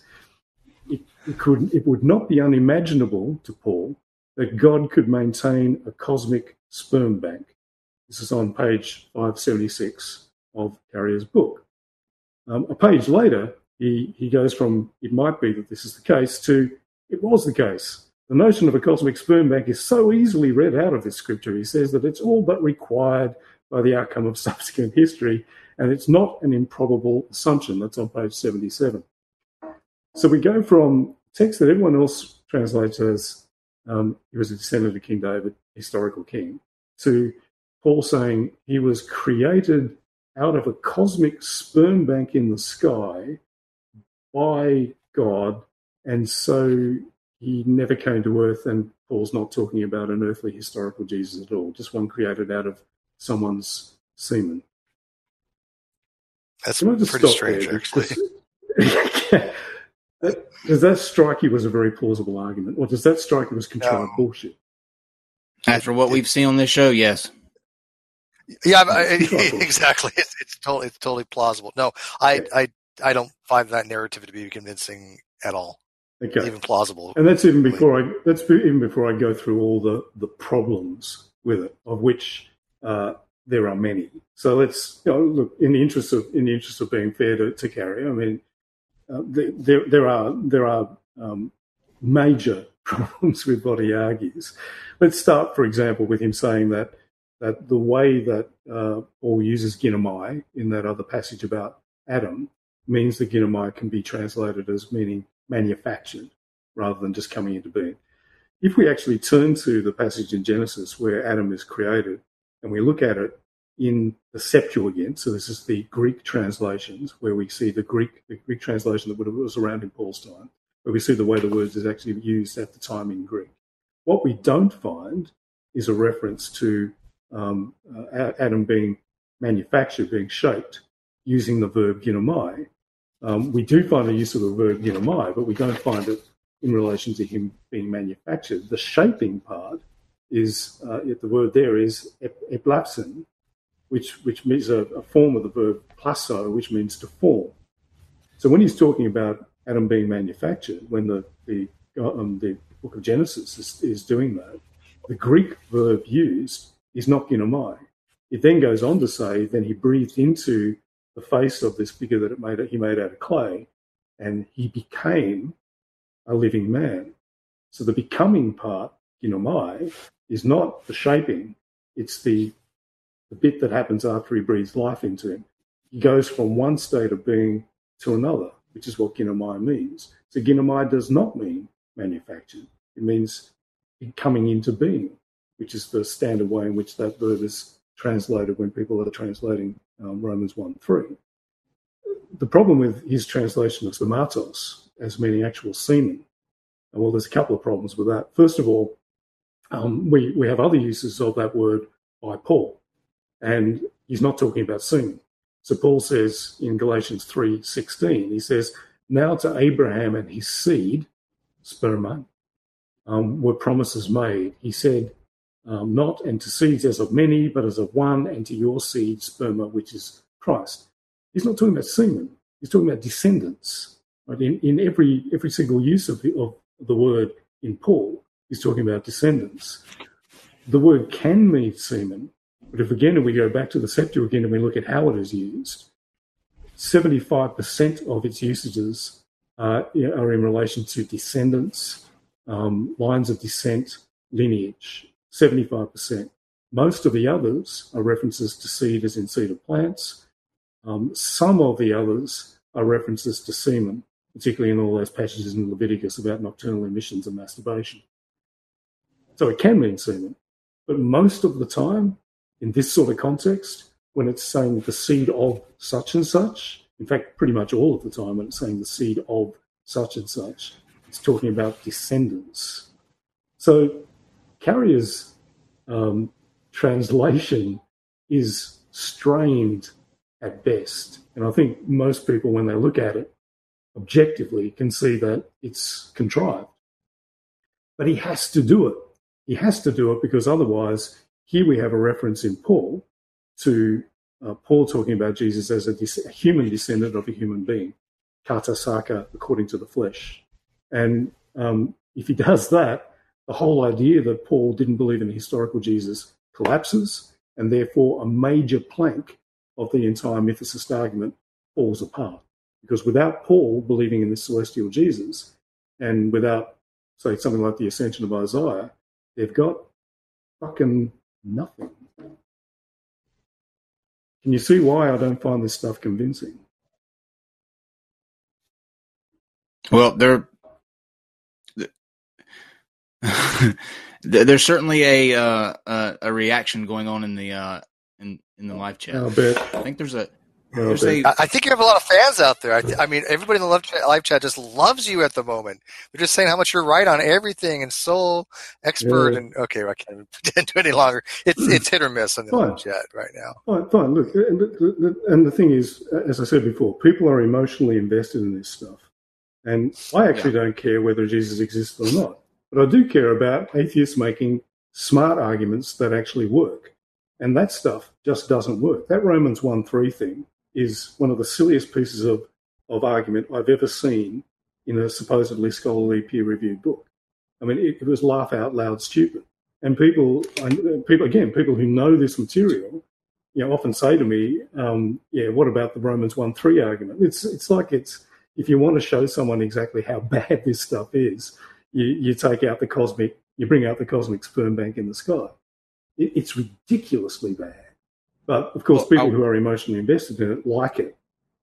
It would not be unimaginable to Paul that God could maintain a cosmic sperm bank. This is on page 576 of Carrier's book. A page later, he goes from "it might be that this is the case" to "it was the case." The notion of a cosmic sperm bank is so easily read out of this scripture, he says, that it's all but required by the outcome of subsequent history, and it's not an improbable assumption. That's on page 77. So we go from text that everyone else translates as he was a descendant of King David, historical king, to Paul saying he was created out of a cosmic sperm bank in the sky by God, and so he never came to earth, and Paul's not talking about an earthly historical Jesus at all, just one created out of someone's semen. That's pretty strange, actually. Does that strike you as a very plausible argument, or does that strike you as contrived bullshit? After what we've seen on this show, yes. Yeah, exactly. It's totally plausible. No, I don't find that narrative to be convincing at all. Okay. Even plausible. And that's even before I go through all the problems with it, of which there are many. So let's look in the interest of being fair to Carrier. I mean, there are major problems with what he argues. Let's start, for example, with him saying that the way that Paul uses ginomai in that other passage about Adam means that ginomai can be translated as meaning manufactured rather than just coming into being. If we actually turn to the passage in Genesis where Adam is created and we look at it in the Septuagint, so this is the Greek translations where we see the Greek translation that was around in Paul's time, where we see the way the words is actually used at the time in Greek. What we don't find is a reference to Adam being manufactured, being shaped, using the verb ginomai. We do find the use of the verb ginomai, but we don't find it in relation to him being manufactured. The shaping part is, the word there is eplapsin, which means a form of the verb plasso, which means to form. So when he's talking about Adam being manufactured, when the book of Genesis is doing that, the Greek verb used is not ginomai. It then goes on to say, then he breathed into the face of this figure that he made out of clay, and he became a living man. So the becoming part, ginomai, is not the shaping, it's the bit that happens after he breathes life into him. He goes from one state of being to another, which is what ginomai means. So ginomai does not mean manufactured. It means coming into being, which is the standard way in which that verb is translated when people are translating Romans 1:3. The problem with his translation of spermatos as meaning actual semen, well, there's a couple of problems with that. First of all, we have other uses of that word by Paul, and he's not talking about semen. So Paul says in Galatians 3:16, he says, now to Abraham and his seed, sperma, were promises made. He said, not and to seeds as of many, but as of one, and to your seed, sperma, which is Christ. He's not talking about semen. He's talking about descendants. Right? In every single use of the word in Paul, he's talking about descendants. The word can mean semen, but if again we go back to the Septuagint and we look at how it is used, 75% of its usages are in relation to descendants, lines of descent, lineage, 75%. Most of the others are references to seed as in seed of plants. Some of the others are references to semen, particularly in all those passages in Leviticus about nocturnal emissions and masturbation. So it can mean semen, but most of the time in this sort of context, when it's saying the seed of such and such, in fact, pretty much all of the time when it's saying the seed of such and such, it's talking about descendants. So Carrier's translation is strained at best. And I think most people, when they look at it objectively, can see that it's contrived. But he has to do it. He has to do it because otherwise, here we have a reference in Paul to Paul talking about Jesus as a human descendant of a human being, kata saka, according to the flesh. And if he does that, the whole idea that Paul didn't believe in the historical Jesus collapses, and therefore a major plank of the entire mythicist argument falls apart. Because without Paul believing in the celestial Jesus, and without, say, something like the ascension of Isaiah, they've got fucking nothing. Can you see why I don't find this stuff convincing? Well, there's certainly a reaction going on in the live chat. I'll bet. I think I think you have a lot of fans out there. I mean, everybody in the live chat just loves you at the moment. They're just saying how much you're right on everything and so expert. Yeah. And okay, I can't even pretend to any longer. It's hit or miss in the live chat right now. Fine. Look, and the thing is, as I said before, people are emotionally invested in this stuff, and I actually don't care whether Jesus exists or not. But I do care about atheists making smart arguments that actually work, and that stuff just doesn't work. That Romans 1:3 thing is one of the silliest pieces of argument I've ever seen in a supposedly scholarly peer-reviewed book. I mean, it was laugh out loud stupid. And people who know this material, often say to me, what about the Romans 1:3 argument? It's like if you want to show someone exactly how bad this stuff is, you bring out the cosmic sperm bank in the sky. It's ridiculously bad. But of course, people who are emotionally invested in it like it.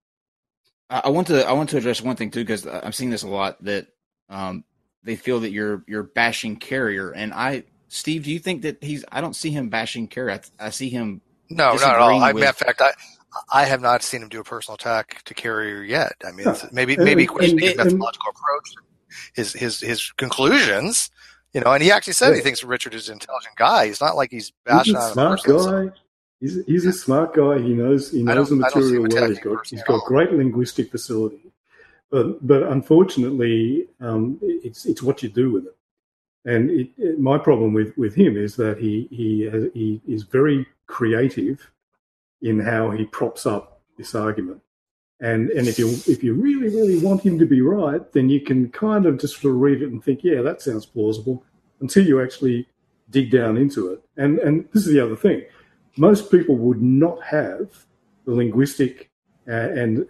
I want to address one thing too, because I'm seeing this a lot, that they feel that you're bashing Carrier, and Steve, do you think that I don't see him bashing Carrier. I see him. No, not at all. In fact, I have not seen him do a personal attack to Carrier yet. I mean, maybe questioning his methodological approach, his conclusions, and he actually said he thinks Richard is an intelligent guy. He's not like he's bashing on a person. Guy. He's a smart guy. He knows the material well. He's got great linguistic facility, but unfortunately, it's what you do with it. And my problem with him is that he is very creative in how he props up this argument. And if you really, really want him to be right, then you can kind of just sort of read it and think, yeah, that sounds plausible, until you actually dig down into it. And this is the other thing. Most people would not have the linguistic and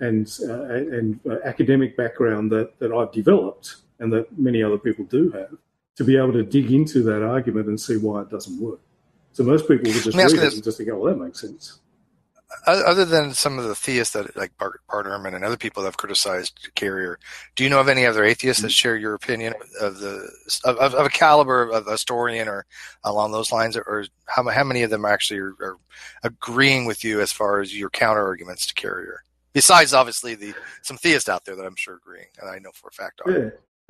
academic background that I've developed and that many other people do have to be able to dig into that argument and see why it doesn't work. So most people would just read it and just think, oh, well, that makes sense. other than some of the theists that like Bart Ehrman and other people that have criticized Carrier, do you know of any other atheists that share your opinion of a caliber of a historian or along those lines, or how many of them actually are agreeing with you as far as your counter arguments to Carrier? Besides, obviously, some theists out there that I'm sure agreeing, and I know for a fact are. Yeah.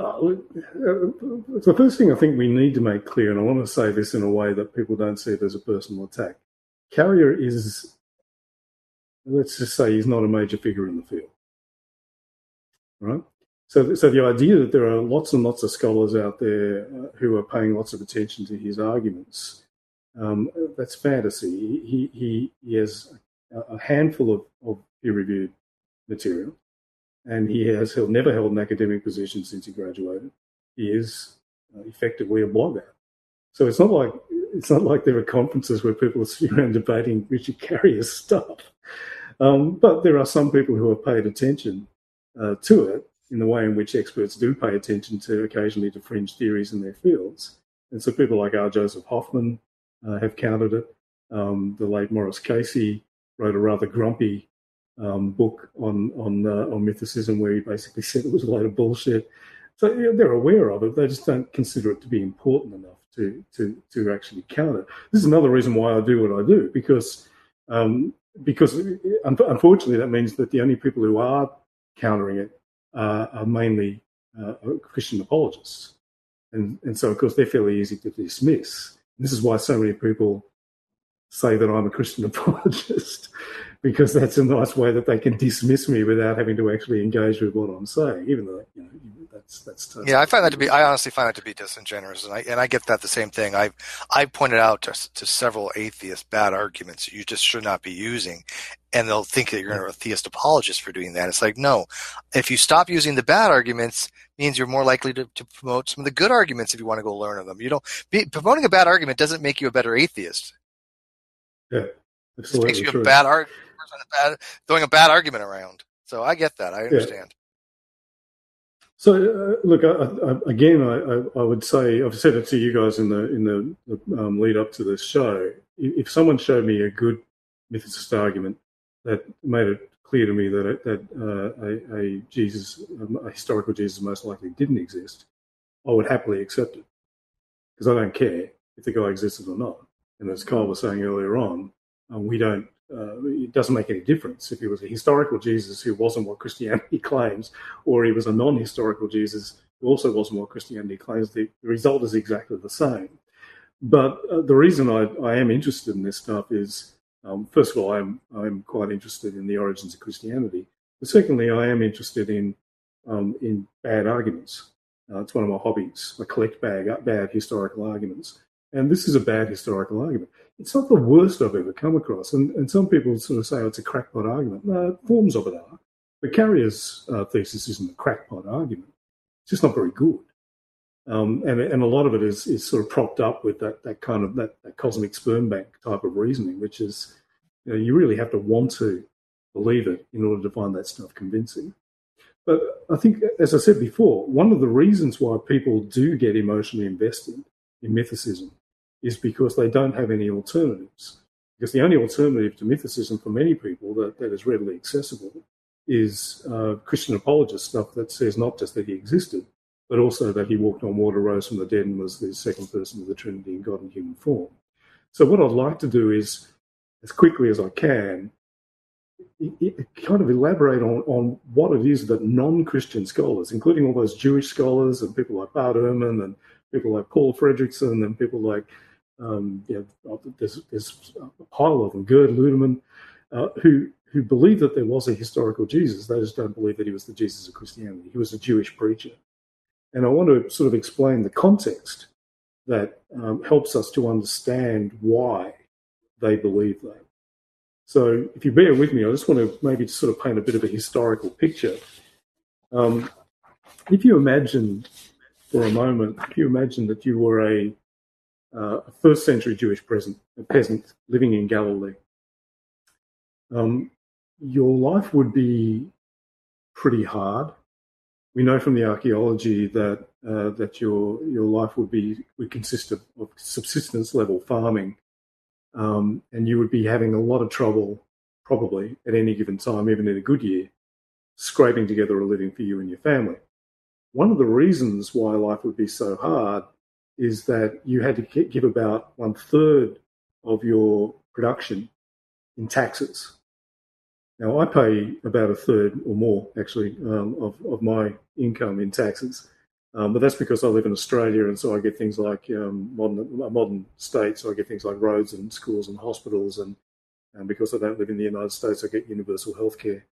The first thing I think we need to make clear, and I want to say this in a way that people don't see it as a personal attack, Carrier is, let's just say, he's not a major figure in the field, right? So the idea that there are lots and lots of scholars out there who are paying lots of attention to his arguments, that's fantasy. He has a handful of peer-reviewed material, and he'll never held an academic position since he graduated. He is effectively a blogger. So it's not like there are conferences where people are sitting around debating Richard Carrier's stuff. But there are some people who have paid attention to it in the way in which experts do pay attention to occasionally to fringe theories in their fields. And so people like R. Joseph Hoffman have countered it. The late Morris Casey wrote a rather grumpy book on mythicism, where he basically said it was a load of bullshit. So they're aware of it. They just don't consider it to be important enough to actually counter. This is another reason why I do what I do, because unfortunately that means that the only people who are countering it are mainly Christian apologists, and so of course they're fairly easy to dismiss. This is why so many people say that I'm a Christian apologist, because that's a nice way that they can dismiss me without having to actually engage with what I'm saying, even though that's tough. Yeah, I honestly find that to be disingenuous, and I get that the same thing. I pointed out to several atheists bad arguments that you just should not be using, and they'll think that you're a theist apologist for doing that. It's like, no, if you stop using the bad arguments, means you're more likely to promote some of the good arguments if you want to go learn of them. Promoting a bad argument doesn't make you a better atheist. Yeah, absolutely. It makes you a bad argument, throwing a bad argument around. So I get that. I understand. Yeah. So look, I would say, I've said it to you guys in the lead up to this show. If someone showed me a good mythicist argument that made it clear to me that a historical Jesus most likely didn't exist, I would happily accept it, because I don't care if the guy existed or not. And as Kyle was saying earlier on, it doesn't make any difference if he was a historical Jesus who wasn't what Christianity claims, or he was a non-historical Jesus who also wasn't what Christianity claims. The result is exactly the same. But the reason I am interested in this stuff is, first of all, I'm quite interested in the origins of Christianity. But secondly, I am interested in bad arguments. It's one of my hobbies. I collect bad historical arguments. And this is a bad historical argument. It's not the worst I've ever come across. And some people sort of say, it's a crackpot argument. No, forms of it are. But Carrier's thesis isn't a crackpot argument. It's just not very good. And a lot of it is sort of propped up with that kind of that cosmic sperm bank type of reasoning, which is, you really have to want to believe it in order to find that stuff convincing. But I think, as I said before, one of the reasons why people do get emotionally invested in mythicism is because they don't have any alternatives. Because the only alternative to mythicism for many people that is readily accessible is Christian apologist stuff that says not just that he existed, but also that he walked on water, rose from the dead, and was the second person of the Trinity in God in human form. So what I'd like to do is, as quickly as I can, kind of elaborate on what it is that non-Christian scholars, including all those Jewish scholars and people like Bart Ehrman and people like Paul Fredrickson and people like, there's a pile of them, Gerd Ludemann, who believe that there was a historical Jesus. They just don't believe that he was the Jesus of Christianity. He was a Jewish preacher. And I want to sort of explain the context that helps us to understand why they believe that. So if you bear with me, I just want to maybe sort of paint a bit of a historical picture. If you imagine for a moment, if you imagine that you were a first century Jewish peasant living in Galilee, your life would be pretty hard. We know from the archaeology that your life would consist of subsistence level farming, and you would be having a lot of trouble probably, at any given time, even in a good year, scraping together a living for you and your family. One of the reasons why life would be so hard is that you had to give about 1/3 of your production in taxes. Now, I pay about 1/3 or more, actually, of my income in taxes. But that's because I live in Australia, and so I get things like modern state, so I get things like roads and schools and hospitals, and because I don't live in the United States, I get universal health care.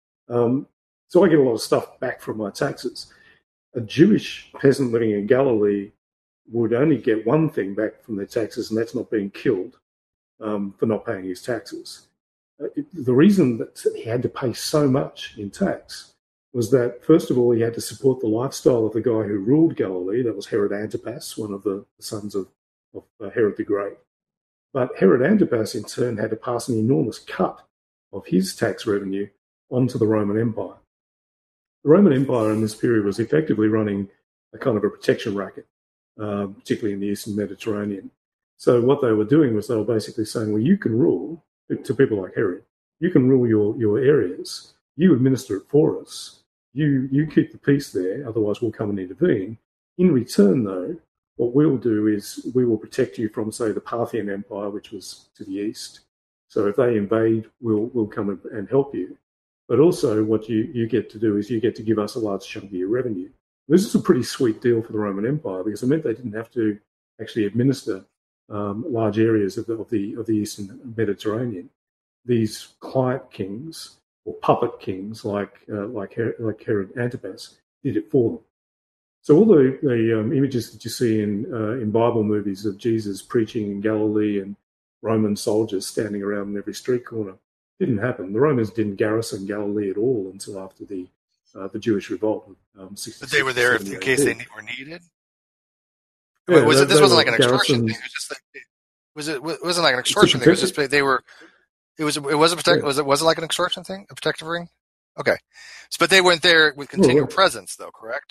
So I get a lot of stuff back from my taxes. A Jewish peasant living in Galilee would only get one thing back from their taxes, and that's not being killed for not paying his taxes. The reason that he had to pay so much in tax was that, first of all, he had to support the lifestyle of the guy who ruled Galilee. That was Herod Antipas, one of the sons of Herod the Great. But Herod Antipas, in turn, had to pass an enormous cut of his tax revenue onto the Roman Empire. The Roman Empire in this period was effectively running a kind of a protection racket, particularly in the Eastern Mediterranean. So what they were doing was they were basically saying, well, you can rule, to people like Herod, you can rule your areas, you administer it for us, you keep the peace there, otherwise we'll come and intervene. In return, though, what we'll do is we will protect you from, say, the Parthian Empire, which was to the east. So if they invade, we'll come and help you. But also what you get to do is you get to give us a large chunk of your revenue. This is a pretty sweet deal for the Roman Empire because it meant they didn't have to actually administer large areas of the Eastern Mediterranean. These client kings or puppet kings like Herod Antipas did it for them. So all the images that you see in Bible movies of Jesus preaching in Galilee and Roman soldiers standing around in every street corner didn't happen. The Romans didn't garrison Galilee at all until after the Jewish revolt. But they were there in case they were needed. Yeah, this wasn't like an extortion thing. It was just it wasn't like an extortion thing. It was just they were. It wasn't like an extortion thing, a protective ring. Okay, but they weren't there with continual presence, though, correct?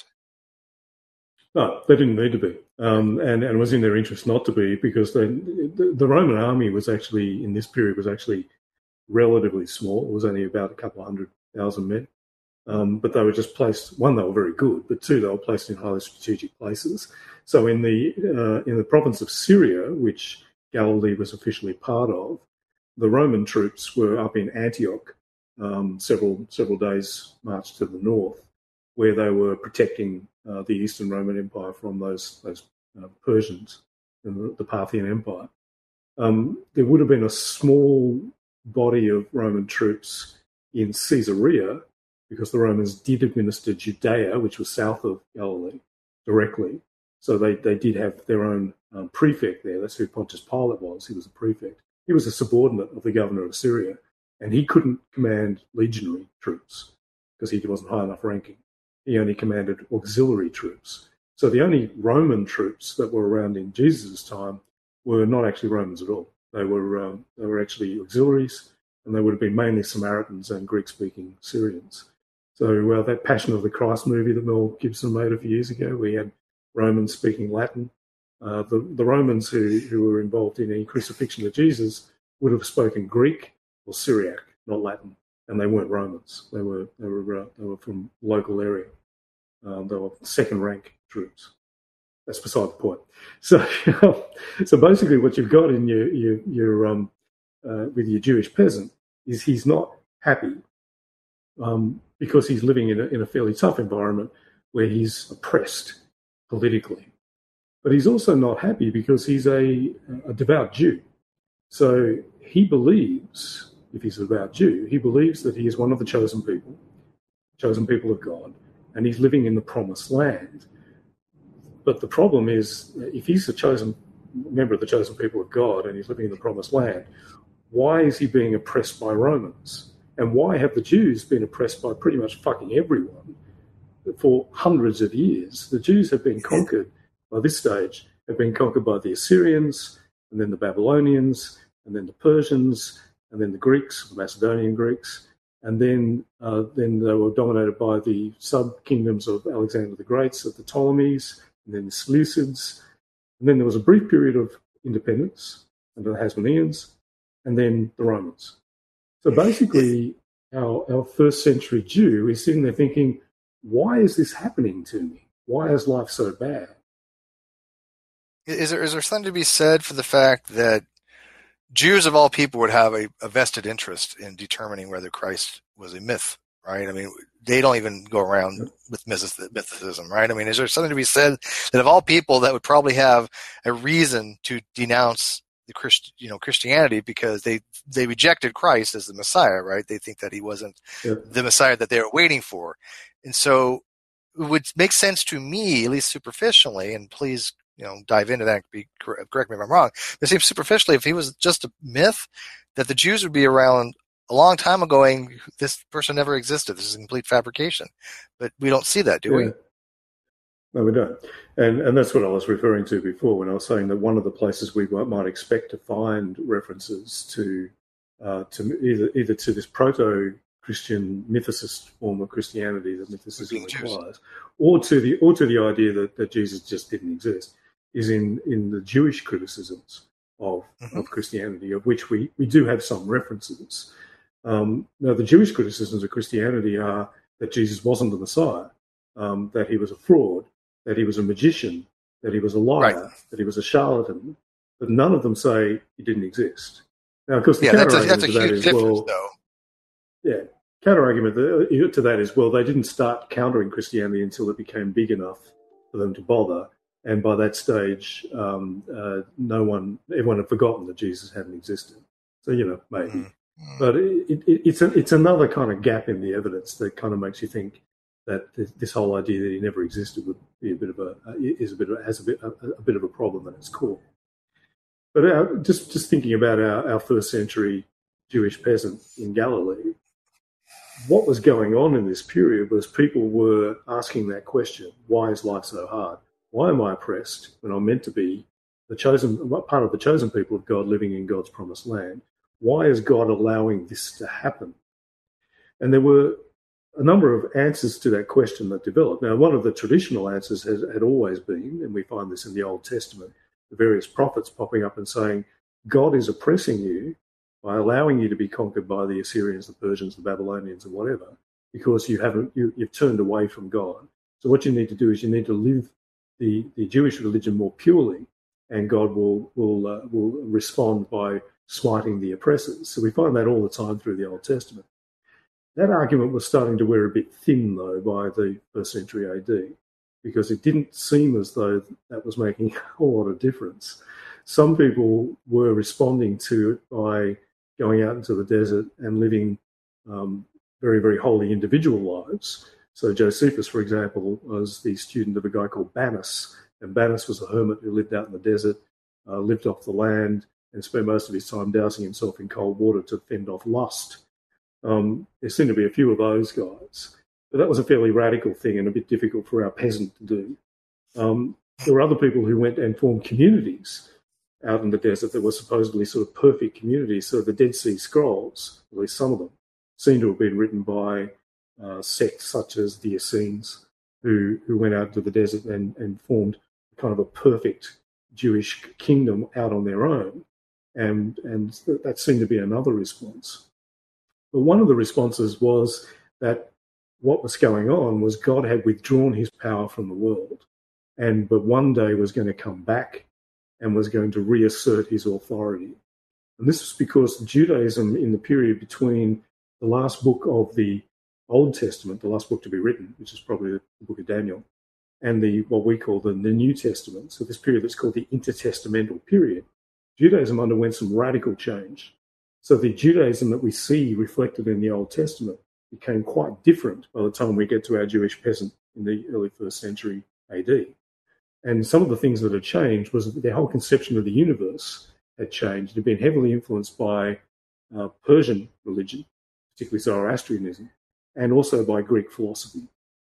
No, they didn't need to be, and it was in their interest not to be because the Roman army was actually in this period was actually relatively small. It was only about a couple of 100,000 men, but they were just placed. One, they were very good, but two, they were placed in highly strategic places. So in the province of Syria, which Galilee was officially part of, the Roman troops were up in Antioch, several days' march to the north, where they were protecting the Eastern Roman Empire from those Persians and the Parthian Empire. There would have been a small body of Roman troops in Caesarea because the Romans did administer Judea, which was south of Galilee, directly. So they did have their own prefect there. That's who Pontius Pilate was. He was a prefect. He was a subordinate of the governor of Syria, and he couldn't command legionary troops because he wasn't high enough ranking. He only commanded auxiliary troops. So the only Roman troops that were around in Jesus' time were not actually Romans at all. They were actually auxiliaries, and they would have been mainly Samaritans and Greek-speaking Syrians. So that Passion of the Christ movie that Mel Gibson made a few years ago, we had Romans speaking Latin. The Romans who were involved in any crucifixion of Jesus would have spoken Greek or Syriac, not Latin, and they weren't Romans. They were from local area. They were second-rank troops. That's beside the point. So basically, what you've got in your with your Jewish peasant is he's not happy because he's living in a fairly tough environment where he's oppressed politically. But he's also not happy because he's a devout Jew. So he believes, if he's a devout Jew, he believes that he is one of the chosen people of God, and he's living in the promised land. But the problem is, if he's a chosen member of the chosen people of God and he's living in the promised land, why is he being oppressed by Romans? And why have the Jews been oppressed by pretty much fucking everyone for hundreds of years? The Jews have been conquered, by this stage, have been conquered by the Assyrians, and then the Babylonians, and then the Persians, and then the Greeks, the Macedonian Greeks, and then they were dominated by the sub-kingdoms of Alexander the Great, of the Ptolemies, and then the Seleucids, and then there was a brief period of independence under the Hasmoneans, and then the Romans. So basically, our first century Jew is sitting there thinking, why is this happening to me? Why is life so bad? Is there something to be said for the fact that Jews of all people would have a vested interest in determining whether Christ was a myth, right? I mean, they don't even go around with mythicism, right? I mean, is there something to be said that of all people that would probably have a reason to denounce the Christianity because they rejected Christ as the Messiah, right? They think that he wasn't the Messiah that they were waiting for. And so it would make sense to me, at least superficially, and please, dive into that. Correct me if I'm wrong. It seems superficially, if he was just a myth, that the Jews would be around a long time ago going, this person never existed. This is a complete fabrication. But we don't see that, do we? No, we don't. And that's what I was referring to before when I was saying that one of the places we might expect to find references to either to this proto-Christian mythicist form of Christianity that mythicism requires, or to the idea that Jesus just didn't exist, is in the Jewish criticisms of Christianity, of which we do have some references. Now, the Jewish criticisms of Christianity are that Jesus wasn't the Messiah, that he was a fraud, that he was a magician, that he was a liar, that he was a charlatan, but none of them say he didn't exist. Now, of course, the counter-argument to that is, counter-argument to that is, well, they didn't start countering Christianity until it became big enough for them to bother. And by that stage, everyone had forgotten that Jesus hadn't existed. So, maybe. But it's another kind of gap in the evidence that kind of makes you think that this whole idea that he never existed would be has a bit of a problem at its core. But just thinking about our first century Jewish peasant in Galilee, what was going on in this period was people were asking that question: why is life so hard? Why am I oppressed when I'm meant to be part of the chosen people of God living in God's promised land? Why is God allowing this to happen? And there were a number of answers to that question that developed. Now, one of the traditional answers had always been, and we find this in the Old Testament, the various prophets popping up and saying, God is oppressing you by allowing you to be conquered by the Assyrians, the Persians, the Babylonians, and whatever, because you've turned away from God. So what you need to do is you need to live the Jewish religion more purely, and God will respond by smiting the oppressors. So we find that all the time through the Old Testament. That argument was starting to wear a bit thin, though, by the first century AD, because it didn't seem as though that was making a whole lot of difference. Some people were responding to it by going out into the desert and living very, very holy individual lives. So Josephus, for example, was the student of a guy called Bannus, and Bannus was a hermit who lived out in the desert, lived off the land, and spent most of his time dousing himself in cold water to fend off lust. There seem to be a few of those guys. But that was a fairly radical thing and a bit difficult for our peasant to do. There were other people who went and formed communities out in the desert that were supposedly sort of perfect communities. So the Dead Sea Scrolls, at least some of them, seem to have been written by sects such as the Essenes, who went out to the desert and formed kind of a perfect Jewish kingdom out on their own. And that seemed to be another response. But one of the responses was that what was going on was God had withdrawn his power from the world, but one day was going to come back and was going to reassert his authority. And this was because Judaism, in the period between the last book of the Old Testament, the last book to be written, which is probably the book of Daniel, and what we call the New Testament, so this period that's called the intertestamental period, Judaism underwent some radical change. So the Judaism that we see reflected in the Old Testament became quite different by the time we get to our Jewish peasant in the early first century AD. And some of the things that had changed was that their whole conception of the universe had changed. It had been heavily influenced by Persian religion, particularly Zoroastrianism, and also by Greek philosophy.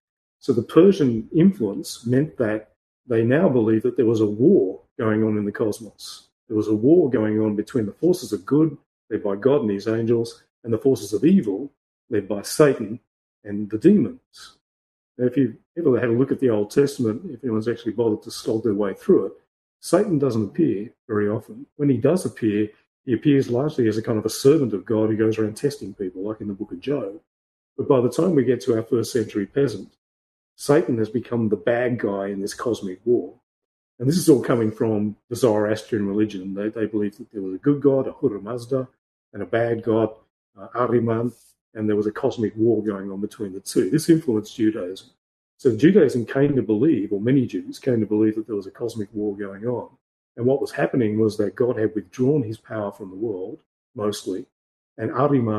So the Persian influence meant that they now believed that there was a war going on in the cosmos. There was a war going on between the forces of good, led by God and his angels, and the forces of evil, led by Satan and the demons. Now, if you've ever had a look at the Old Testament, if anyone's actually bothered to slog their way through it, Satan doesn't appear very often. When he does appear, He appears largely as a kind of a servant of God who goes around testing people, like in the book of Job. But by the time we get to our first century peasant, Satan has become the bad guy in this cosmic war. And this is all coming from the Zoroastrian religion. They believed that there was a good god, Ahura Mazda, and a bad god, Ahriman, and there was a cosmic war going on between the two. This influenced Judaism. So Judaism came to believe, or many Jews came to believe, that there was a cosmic war going on. And what was happening was that God had withdrawn his power from the world, mostly, and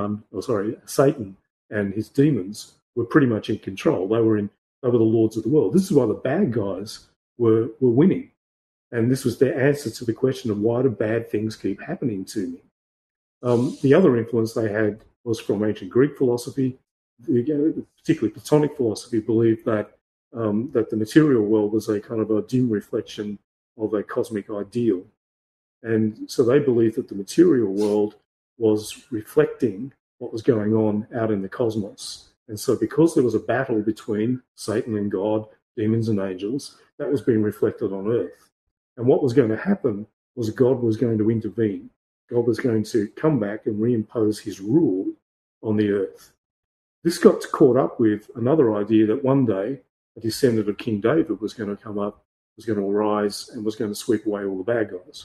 Satan and his demons were pretty much in control. They were the lords of the world. This is why the bad guys were winning. And this was their answer to the question of, why do bad things keep happening to me? The other influence they had was from ancient Greek philosophy. Particularly Platonic philosophy believed that the material world was a kind of a dim reflection of a cosmic ideal. And so they believed that the material world was reflecting what was going on out in the cosmos. And so because there was a battle between Satan and God, demons and angels, that was being reflected on earth. And what was going to happen was God was going to intervene. God was going to come back and reimpose his rule on the earth. This got caught up with another idea that one day a descendant of King David was going to come up, was going to arise, and was going to sweep away all the bad guys.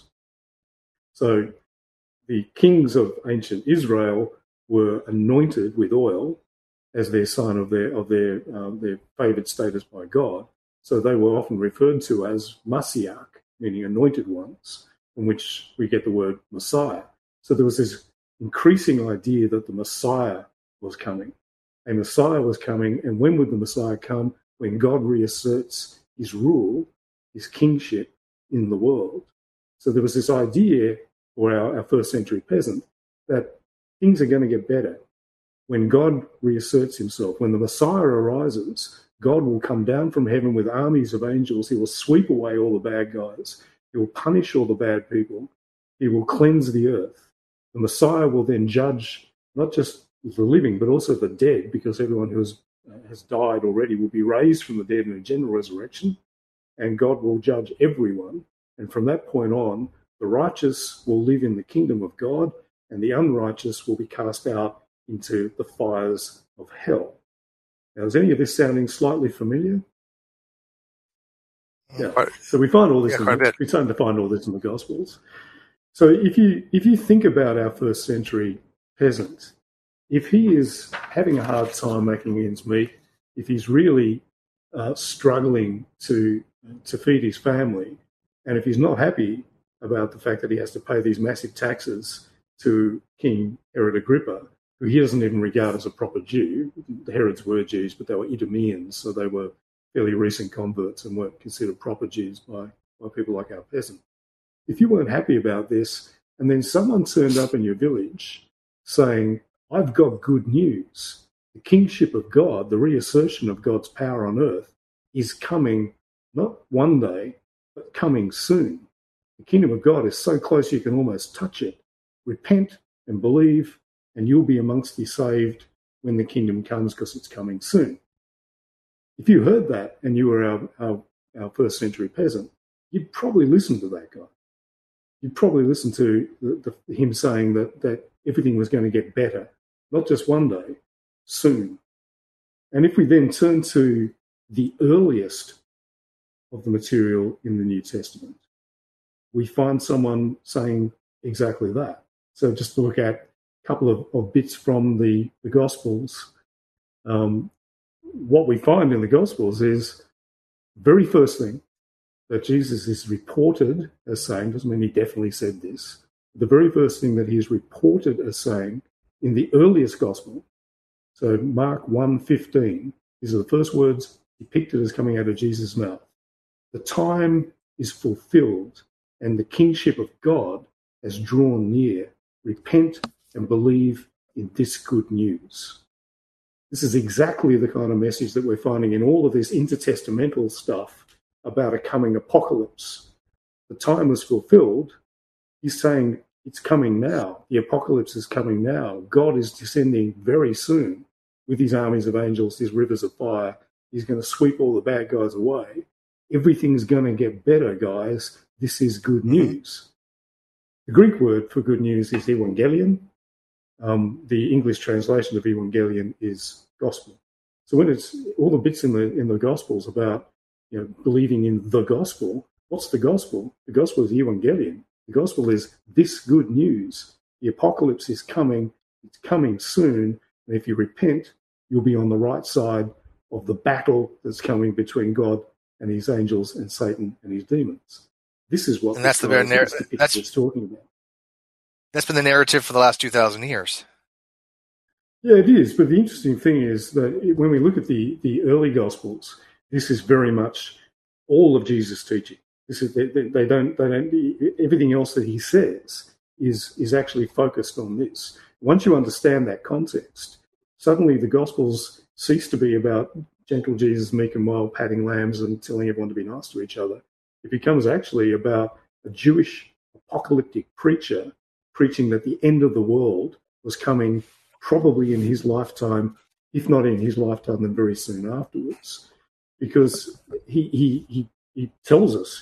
So the kings of ancient Israel were anointed with oil as their sign of their favoured status by God. So they were often referred to as Messiah, meaning anointed ones, from which we get the word Messiah. So there was this increasing idea that the Messiah was coming. A Messiah was coming, and when would the Messiah come? When God reasserts his rule, his kingship in the world. So there was this idea for our first century peasant that things are going to get better. When God reasserts himself, when the Messiah arises, God will come down from heaven with armies of angels. He will sweep away all the bad guys. He will punish all the bad people. He will cleanse the earth. The Messiah will then judge not just the living, but also the dead, because everyone who has died already will be raised from the dead in a general resurrection, and God will judge everyone. And from that point on, the righteous will live in the kingdom of God, and the unrighteous will be cast out into the fires of hell. Now, is any of this sounding slightly familiar? Yeah. So we find all this. We're starting to find all this in the Gospels. So if you think about our first century peasant, if he is having a hard time making ends meet, if he's really struggling to feed his family, and if he's not happy about the fact that he has to pay these massive taxes to King Herod Agrippa, who he doesn't even regard as a proper Jew. The Herods were Jews, but they were Idumeans, so they were fairly recent converts and weren't considered proper Jews by people like our peasant. If you weren't happy about this, and then someone turned up in your village saying, I've got good news. The kingship of God, the reassertion of God's power on earth, is coming not one day, but coming soon. The kingdom of God is so close you can almost touch it. Repent and believe, and you'll be amongst the saved when the kingdom comes, because it's coming soon. If you heard that and you were our first century peasant, you'd probably listen to that guy. You'd probably listen to him saying that everything was going to get better, not just one day, soon. And if we then turn to the earliest of the material in the New Testament, we find someone saying exactly that. So just to look at a couple of bits from the Gospels, what we find in the Gospels is the very first thing that Jesus is reported as saying, doesn't mean he definitely said this, the very first thing that he is reported as saying in the earliest Gospel, so Mark 1:15, these are the first words depicted as coming out of Jesus' mouth. The time is fulfilled and the kingship of God has drawn near. Repent and believe in this good news. This is exactly the kind of message that we're finding in all of this intertestamental stuff about a coming apocalypse. The time was fulfilled. He's saying it's coming now. The apocalypse is coming now. God is descending very soon with his armies of angels, his rivers of fire. He's going to sweep all the bad guys away. Everything's going to get better, guys. This is good news. The Greek word for good news is evangelion. The English translation of evangelion is gospel. So when it's all the bits in the Gospels about believing in the gospel, what's the gospel? The gospel is evangelion. The gospel is this good news. The apocalypse is coming. It's coming soon. And if you repent, you'll be on the right side of the battle that's coming between God and his angels and Satan and his demons. This is what that's the very narrative that's talking about. That's been the narrative for the last 2,000 years. Yeah, it is. But the interesting thing is that when we look at the early Gospels, this is very much all of Jesus' teaching. This is they don't everything else that he says is actually focused on this. Once you understand that context, suddenly the Gospels cease to be about gentle Jesus, meek and mild, patting lambs and telling everyone to be nice to each other. It becomes actually about a Jewish apocalyptic preacher preaching that the end of the world was coming probably in his lifetime, if not in his lifetime, then very soon afterwards. Because he tells us,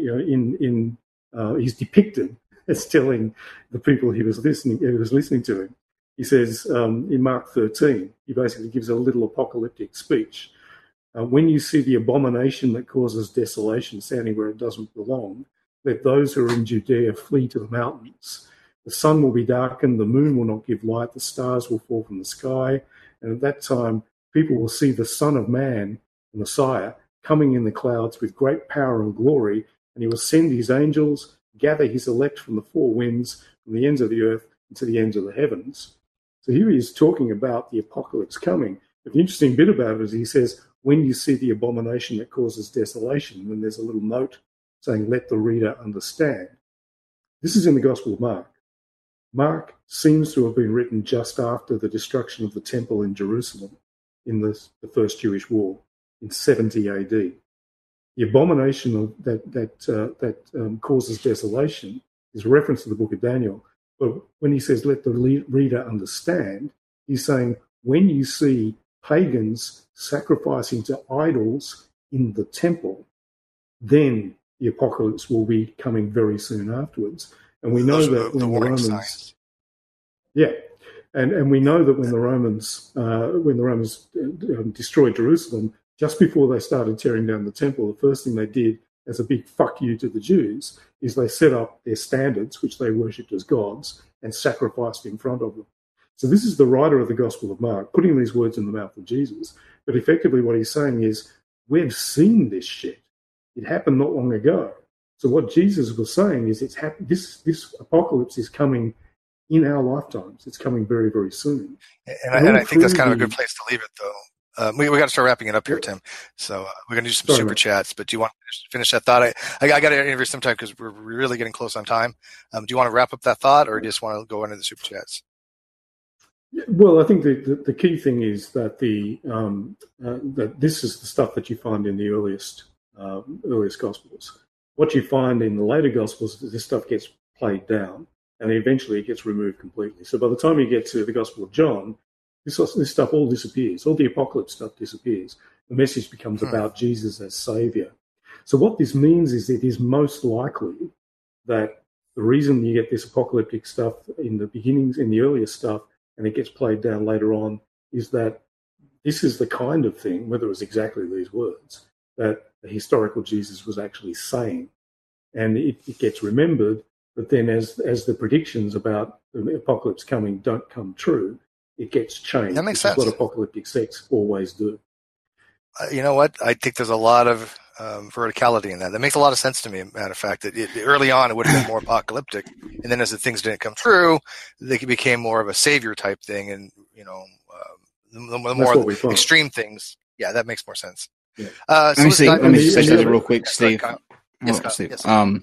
he's depicted as telling the people he was listening to him. He says in Mark 13, he basically gives a little apocalyptic speech. When you see the abomination that causes desolation standing where it doesn't belong, let those who are in Judea flee to the mountains. The sun will be darkened, the moon will not give light, the stars will fall from the sky, and at that time people will see the Son of Man, the Messiah, coming in the clouds with great power and glory, and he will send his angels, gather his elect from the four winds, from the ends of the earth and to the ends of the heavens. So here he is talking about the apocalypse coming. But the interesting bit about it is he says, when you see the abomination that causes desolation, then there's a little note saying, let the reader understand. This is in the Gospel of Mark. Mark seems to have been written just after the destruction of the temple in Jerusalem in the First Jewish War in 70 AD. The abomination that causes desolation is a reference to the book of Daniel. But when he says, let the reader understand, he's saying, when you see pagans sacrificing to idols in the temple, then the apocalypse will be coming very soon afterwards. And we know that when the Romans, and we know that when the Romans destroyed Jerusalem, just before they started tearing down the temple, the first thing they did as a big fuck you to the Jews is they set up their standards, which they worshipped as gods, and sacrificed in front of them. So this is the writer of the Gospel of Mark putting these words in the mouth of Jesus. But effectively what he's saying is, we've seen this shit. It happened not long ago. So what Jesus was saying is, this apocalypse is coming in our lifetimes. It's coming very, very soon. And I think that's kind of a good place to leave it, though. We got to start wrapping it up here, Tim. So we're going to do some super chats. But do you want to finish that thought? I got to interview sometime because we're really getting close on time. Do you want to wrap up that thought, or do you just want to go into the super chats? Well, I think the key thing is that that this is the stuff that you find in the earliest Gospels. What you find in the later Gospels is this stuff gets played down, and eventually it gets removed completely. So by the time you get to the Gospel of John, this stuff all disappears. All the apocalypse stuff disappears. The message becomes about Jesus as Savior. So what this means is it is most likely that the reason you get this apocalyptic stuff in the beginnings, in the earlier stuff, and it gets played down later on, is that this is the kind of thing, whether it was exactly these words, that the historical Jesus was actually saying. And it gets remembered, but then as the predictions about the apocalypse coming don't come true, it gets changed. That makes sense. What apocalyptic sects always do. You know what? I think there's a lot of verticality in that. That makes a lot of sense to me, matter of fact. Early on, it would have been more apocalyptic. And then as the things didn't come true, they became more of a savior type thing. And, the more extreme things, that makes more sense. Yeah. Let me say this real quick, Steve. Yes. Steve.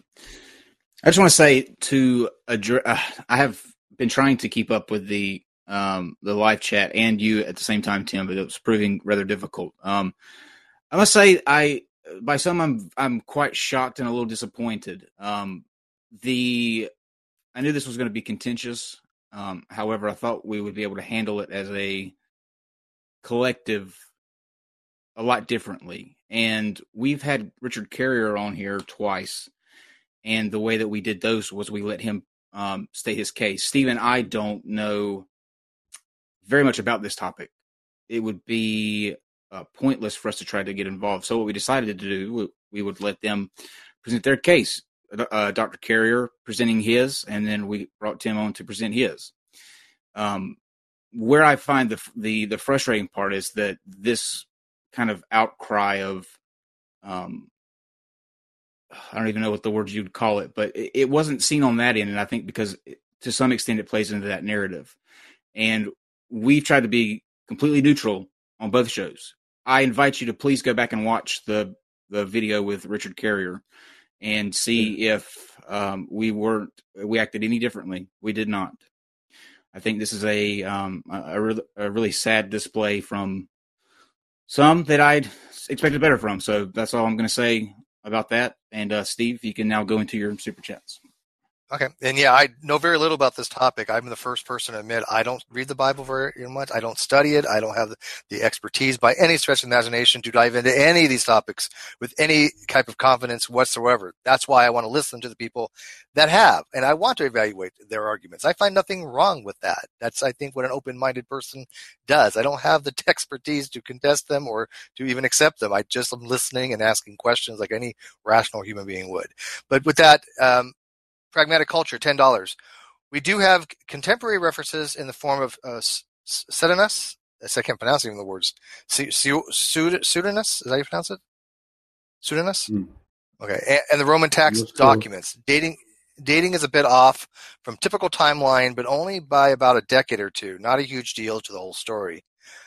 I just want to say I have been trying to keep up with the live chat and you at the same time, Tim, but it was proving rather difficult. I must say, by some I'm quite shocked and a little disappointed. I knew this was going to be contentious. However, I thought we would be able to handle it as a collective a lot differently. And we've had Richard Carrier on here twice, and the way that we did those was we let him state his case. Steve and I don't know very much about this topic. It would be pointless for us to try to get involved. So what we decided to do, we would let them present their case. Dr. Carrier presenting his, and then we brought Tim on to present his. Where I find the frustrating part is that this kind of outcry of, I don't even know what the words you'd call it, but it wasn't seen on that end. And I think because to some extent it plays into that narrative. And we've tried to be completely neutral on both shows. I invite you to please go back and watch the video with Richard Carrier and see if we acted any differently. We did not. I think this is a really sad display from some that I'd expected better from. So that's all I'm going to say about that. And Steve, you can now go into your super chats. Okay. And yeah, I know very little about this topic. I'm the first person to admit I don't read the Bible very much. I don't study it. I don't have the expertise by any stretch of the imagination to dive into any of these topics with any type of confidence whatsoever. That's why I want to listen to the people that have, and I want to evaluate their arguments. I find nothing wrong with that. That's, I think, what an open-minded person does. I don't have the expertise to contest them or to even accept them. I just am listening and asking questions like any rational human being would. But with that, Pragmatic Culture, $10. We do have contemporary references in the form of Pseudonis. I can't pronounce even the words. Pseudonis? Is that how you pronounce it? Pseudonis? Mm. Okay. And the Roman tax documents. Dating is a bit off from typical timeline, but only by about a decade or two. Not a huge deal to the whole story.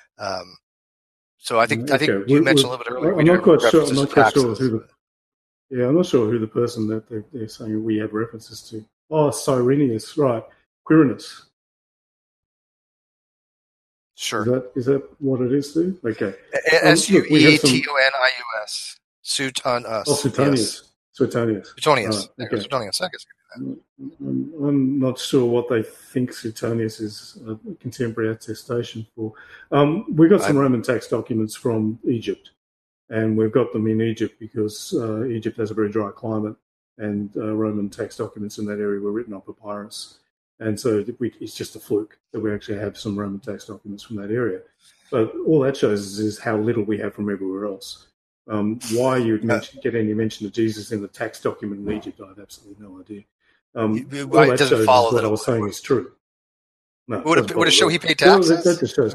So I think you mentioned a little bit earlier. I'm not quite sure who I'm not sure who the person that they're saying we have references to. Oh, Cyrenius, right. Quirinus. Sure. Is that what it is, Steve? Okay. Suetonius. Suetonius. Oh, Suetonius. Suetonius. Suetonius. Right. Okay. Suetonius. I'm not sure what they think Suetonius is a contemporary attestation for. We've got some Roman tax documents from Egypt. And we've got them in Egypt because Egypt has a very dry climate, and Roman tax documents in that area were written on papyrus. And so it's just a fluke that we actually have some Roman tax documents from that area. But all that shows is how little we have from everywhere else. Why you'd get any mention of Jesus in the tax document in Egypt, I have absolutely no idea. All that shows is what I was saying is true. No, would it show he paid taxes? That just shows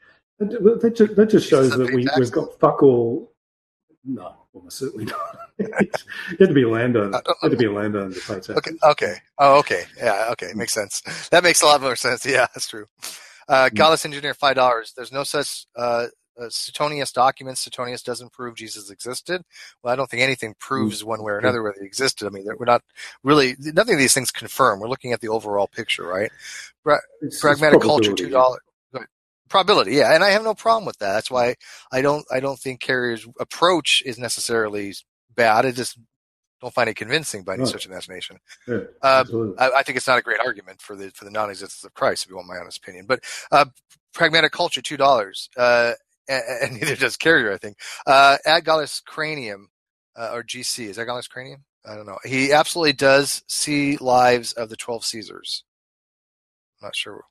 that just shows that we've got fuck all. No, almost certainly not. You had to be a landowner. To pay taxes. Okay. Oh, okay. Yeah. Okay. Makes sense. That makes a lot more sense. Yeah, that's true. Gallus Engineer, $5. There's no such Suetonius documents. Suetonius doesn't prove Jesus existed. Well, I don't think anything proves one way or another whether he existed. I mean, we're not really, nothing of these things confirm. We're looking at the overall picture, right? Pragmatic Culture, $2. Probability, yeah, and I have no problem with that. That's why I don't think Carrier's approach is necessarily bad. I just don't find it convincing by any stretch of imagination. Yeah, I think it's not a great argument for the non-existence of Christ, if you want my honest opinion. But Pragmatic Culture, $2, and neither does Carrier, I think. Ad Gallus Cranium, or GC, is that Gallus Cranium? I don't know. He absolutely does see lives of the 12 Caesars. I'm not sure.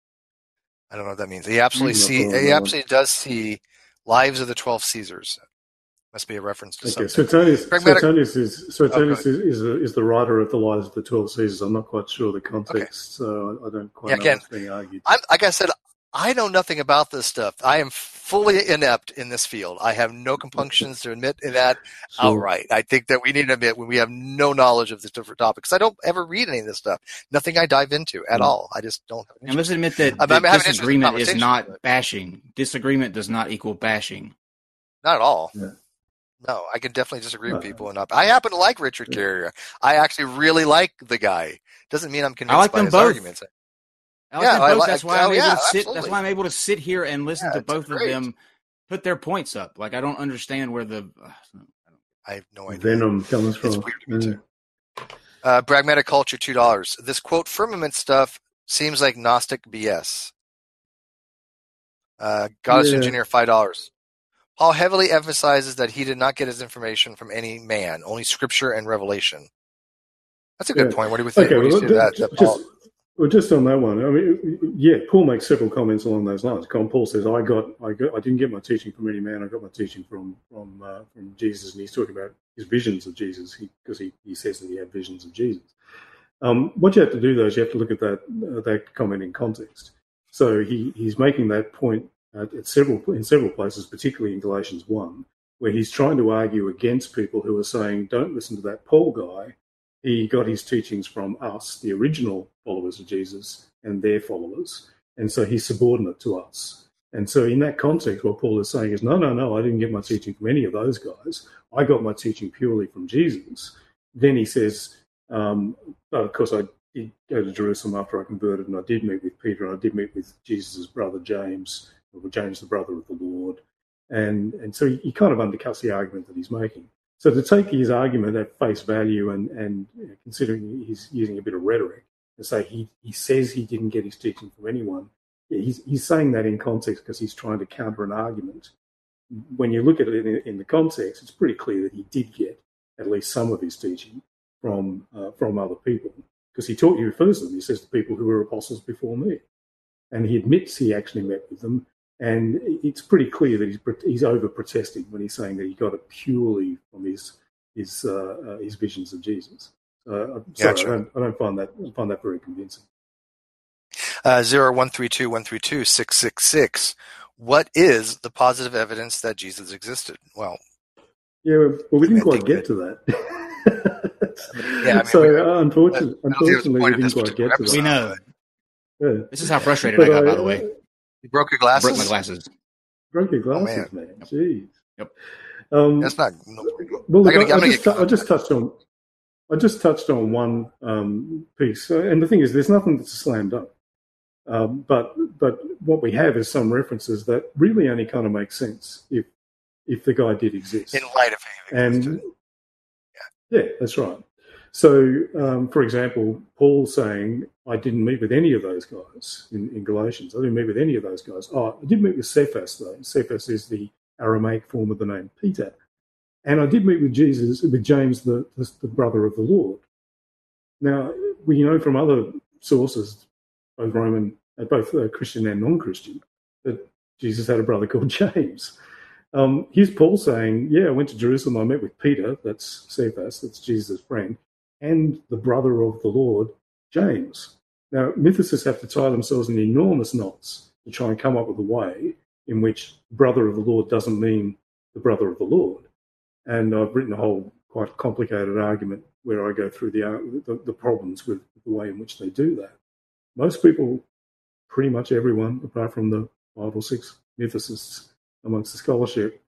I don't know what that means. He absolutely does see Lives of the 12 Caesars. Must be a reference to something. Suetonius is the writer of the Lives of the 12 Caesars. I'm not quite sure the context, so I don't quite know what's being argued. Like I said, I know nothing about this stuff. I am fully inept in this field. I have no compunctions to admit that outright. I think that we need to admit when we have no knowledge of the different topics. I don't ever read any of this stuff. Nothing I dive into at all. I just don't have an interest. I must admit that disagreement is not bashing. Disagreement does not equal bashing. Not at all. Yeah. No, I can definitely disagree with people. I happen to like Richard Carrier. I actually really like the guy. Doesn't mean I'm convinced by his arguments. That's why I'm able to sit here and listen to both of them put their points up. Like, I don't understand where I have no idea. Venom comes from. It's weird to me too. Pragmatic Culture, $2. This quote firmament stuff seems like Gnostic BS. Goddess Engineer, $5. Paul heavily emphasizes that he did not get his information from any man, only Scripture and revelation. That's a good point. What do we think? Okay, what do you see that Paul? Just on that one, I mean, yeah, Paul makes several comments along those lines. Paul says, I didn't get my teaching from any man. I got my teaching from Jesus." And he's talking about his visions of Jesus because he says that he had visions of Jesus. What you have to do, though, is you have to look at that comment in context. So he's making that point in several places, particularly in Galatians 1, where he's trying to argue against people who are saying, "Don't listen to that Paul guy. He got his teachings from us, the original followers of Jesus, and their followers, and so he's subordinate to us." And so in that context, what Paul is saying is, no, I didn't get my teaching from any of those guys. I got my teaching purely from Jesus. Then he says, but of course I did go to Jerusalem after I converted, and I did meet with Peter, and I did meet with Jesus' brother James, or James the brother of the Lord. And so he kind of undercuts the argument that he's making. So to take his argument at face value and considering he's using a bit of rhetoric and say he says he didn't get his teaching from anyone, he's saying that in context because he's trying to counter an argument. When you look at it in the context, it's pretty clear that he did get at least some of his teaching from other people, because he refers to them. He says the people who were apostles before me, and he admits he actually met with them. And it's pretty clear that he's over-protesting when he's saying that he got it purely from his visions of Jesus. I don't find that very convincing. 0132132666. What is the positive evidence that Jesus existed? Well, we didn't quite get to that. Unfortunately, we didn't quite get to that. We know. Yeah. This is how frustrated I got, by the way. You broke your glasses? I broke my glasses. Broke your glasses, man. Jeez. Yep. That's not. Well, look, I just touched on one piece, and the thing is, there's nothing that's a slam dunk. But what we have is some references that really only kind of make sense if the guy did exist in light of him. And yeah, that's right. So, for example, Paul saying, I didn't meet with any of those guys in Galatians. I didn't meet with any of those guys. I did meet with Cephas, though. Cephas is the Aramaic form of the name Peter. And I did meet with James, the brother of the Lord. Now, we know from other sources, both Christian and non-Christian, that Jesus had a brother called James. Here's Paul saying, I went to Jerusalem, I met with Peter, that's Cephas, that's Jesus' friend, and the brother of the Lord, James. Now, mythicists have to tie themselves in enormous knots to try and come up with a way in which brother of the Lord doesn't mean the brother of the Lord. And I've written a whole quite complicated argument where I go through the problems with the way in which they do that. Most people, pretty much everyone, apart from the 5 or 6 mythicists amongst the scholarship,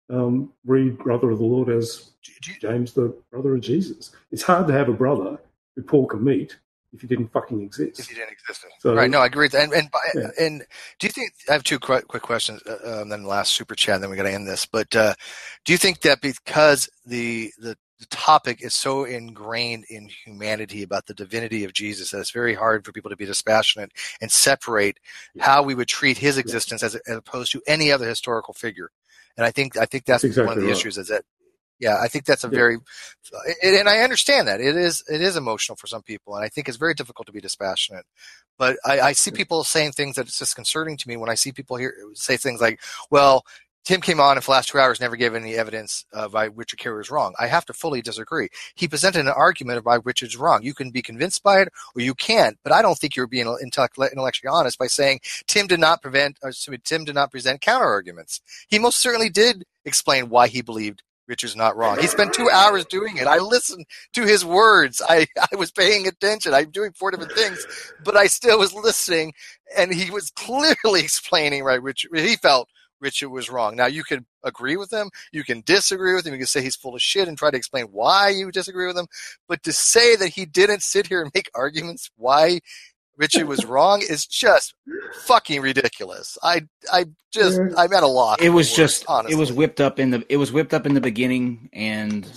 read brother of the Lord as James, the brother of Jesus. It's hard to have a brother who Paul can meet if he didn't fucking exist. If he didn't exist. So, right, no, I agree with that. And do you think, I have 2 quick questions, then the last super chat, and then we got to end this. But do you think that because the topic is so ingrained in humanity about the divinity of Jesus that it's very hard for people to be dispassionate and separate how we would treat his existence as opposed to any other historical figure? And I think that's exactly one of the issues is that, I think that's a very, and I understand that it is emotional for some people, and I think it's very difficult to be dispassionate. But I see people saying things that it's disconcerting to me when I see people say things like, well, Tim came on and for the last 2 hours never gave any evidence of why Richard Carrier is wrong. I have to fully disagree. He presented an argument of why Richard's wrong. You can be convinced by it or you can't, but I don't think you're being intellectually honest by saying Tim did not present counter arguments. He most certainly did explain why he believed Richard's not wrong. He spent 2 hours doing it. I listened to his words. I was paying attention. I'm doing 4 different things, but I still was listening, and he was clearly explaining why he felt Richard was wrong. Now, you can agree with him. You can disagree with him. You can say he's full of shit and try to explain why you disagree with him. But to say that he didn't sit here and make arguments why Richard was wrong is just fucking ridiculous. I'm at a loss. It was honestly. It was whipped up in the beginning, and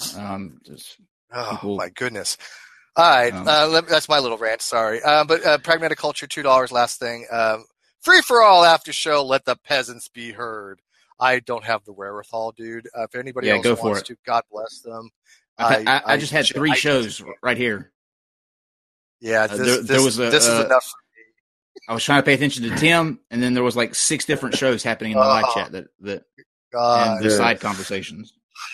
my goodness. All right, that's my little rant. Sorry, but Pragmatic Culture, $2. Last thing, free for all after show. Let the peasants be heard. I don't have the wherewithal, dude. If anybody else wants to, God bless them. I just had 3 shows right here. Yeah, there was this is enough. I was trying to pay attention to Tim, and then there was like 6 different shows happening in the live chat that and the side conversations.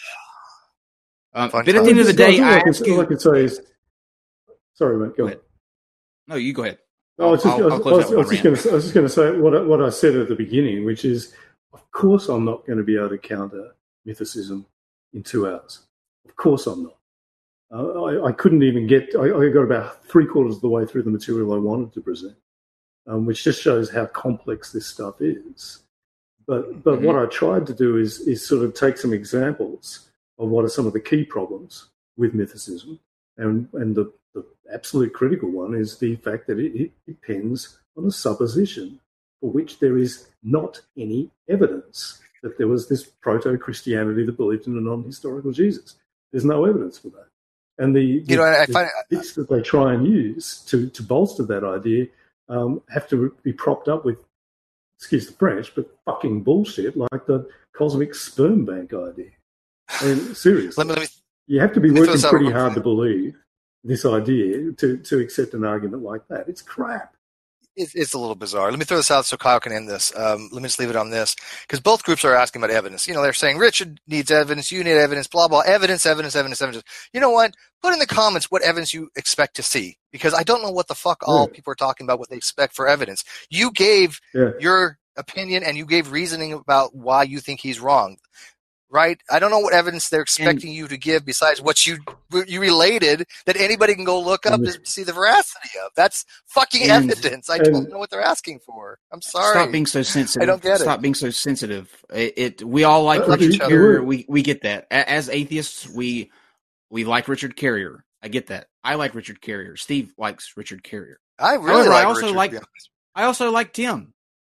But at the end of the day, all I can say is, sorry, mate, go ahead. No, you go ahead. I was just going to say what I said at the beginning, which is, of course, I'm not going to be able to counter mythicism in 2 hours. Of course, I'm not. I couldn't even get. I got about 3/4 of the way through the material I wanted to present, which just shows how complex this stuff is. But what I tried to do is sort of take some examples of what are some of the key problems with mythicism, and the absolute critical one is the fact that it depends on a supposition for which there is not any evidence that there was this proto-Christianity that believed in a non-historical Jesus. There's no evidence for that. And the bits that they try and use to bolster that idea have to be propped up with, excuse the French, but fucking bullshit like the cosmic sperm bank idea. I mean, seriously. You have to be working pretty hard to believe this idea to accept an argument like that. It's crap. It's a little bizarre. Let me throw this out so Kyle can end this. Let me just leave it on this, because both groups are asking about evidence. They're saying Richard needs evidence, you need evidence, blah, blah, evidence. You know what? Put in the comments what evidence you expect to see, because I don't know what the fuck all people are talking about, what they expect for evidence. You gave your opinion and you gave reasoning about why you think he's wrong. Right? I don't know what evidence they're expecting you to give besides what you related that anybody can go look up to see the veracity of. That's fucking evidence. I don't know what they're asking for. I'm sorry. Stop being so sensitive. I don't get it. Stop being so sensitive. We all like Richard Carrier. We get that. As atheists, we like Richard Carrier. I get that. I like Richard Carrier. Steve likes Richard Carrier. I really like Richard. I also like Tim.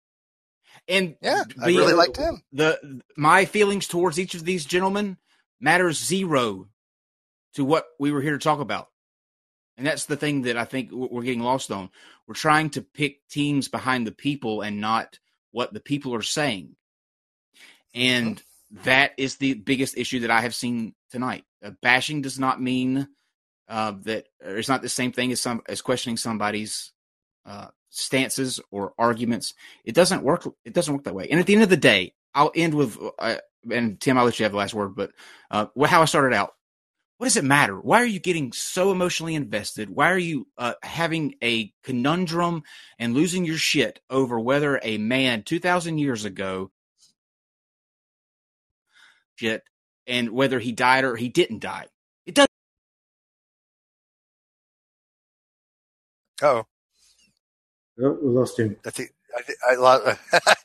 And I really liked him. My feelings towards each of these gentlemen matters zero to what we were here to talk about. And that's the thing that I think we're getting lost on. We're trying to pick teams behind the people and not what the people are saying. And that is the biggest issue that I have seen tonight. Bashing does not mean that it's not the same thing as questioning somebody's stances or arguments. It doesn't work that way. And at the end of the day, I'll end with and Tim, I'll let you have the last word, but how I started out. What does it matter? Why are you getting so emotionally invested? Why are you having a conundrum and losing your shit over whether a man 2,000 years ago and whether he died or he didn't die? It doesn't. Oh, we lost him. I lost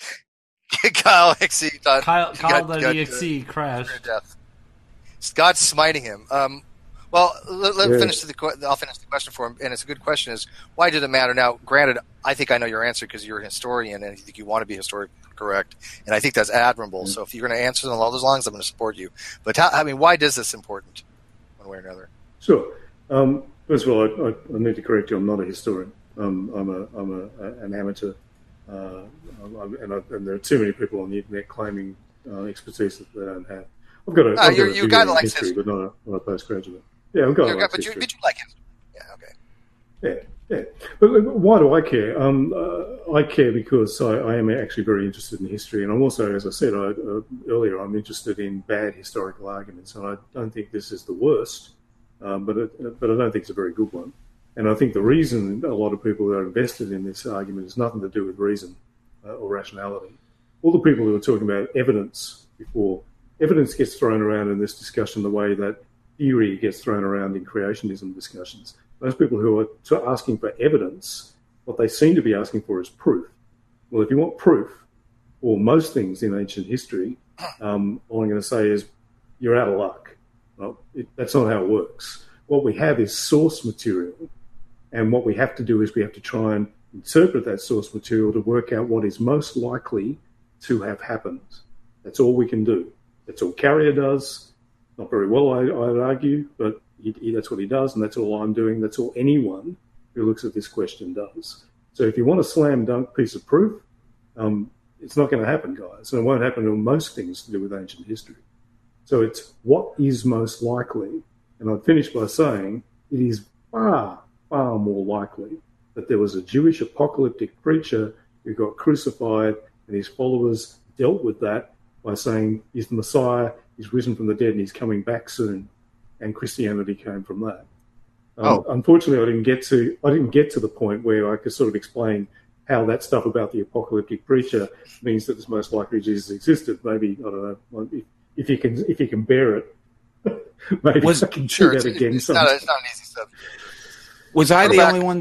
Kyle XE. Kyle the EXE crashed. God's smiting him. Well, I'll finish the question for him, and it's a good question. Is why did it matter? Now, granted, I think I know your answer because you're a historian and I think you want to be historically correct, and I think that's admirable. So if you're going to answer them along those lines, I'm going to support you. But why is this important, one way or another? Sure. First of all, I need to correct you. I'm not a historian. I'm an amateur, and there are too many people on the internet claiming expertise that they don't have. I've got a you got to like history, but not a postgraduate. Yeah, I've got to like history. But you like history. Yeah, okay. Yeah. But why do I care? I care because I am actually very interested in history, and I'm also, as I said earlier, I'm interested in bad historical arguments, and I don't think this is the worst, but I don't think it's a very good one. And I think the reason a lot of people are invested in this argument has nothing to do with reason or rationality. All the people who are talking about evidence before, evidence gets thrown around in this discussion the way that theory gets thrown around in creationism discussions. Those people who are asking for evidence, what they seem to be asking for is proof. Well, if you want proof, or most things in ancient history, all I'm going to say is you're out of luck. Well, that's not how it works. What we have is source material. And what we have to do is we have to try and interpret that source material to work out what is most likely to have happened. That's all we can do. That's all Carrier does. Not very well, I'd argue, but that's what he does, and that's all I'm doing. That's all anyone who looks at this question does. So if you want a slam dunk piece of proof, it's not going to happen, guys. And it won't happen on most things to do with ancient history. So it's what is most likely. And I'd finish by saying it is far far more likely that there was a Jewish apocalyptic preacher who got crucified, and his followers dealt with that by saying he's the Messiah, he's risen from the dead, and he's coming back soon. And Christianity came from that. Unfortunately, I didn't get to the point where I could sort of explain how that stuff about the apocalyptic preacher means that it's most likely Jesus existed. Maybe, I don't know, if you can bear it, maybe I can do that again. It's not an easy subject. Was I the only one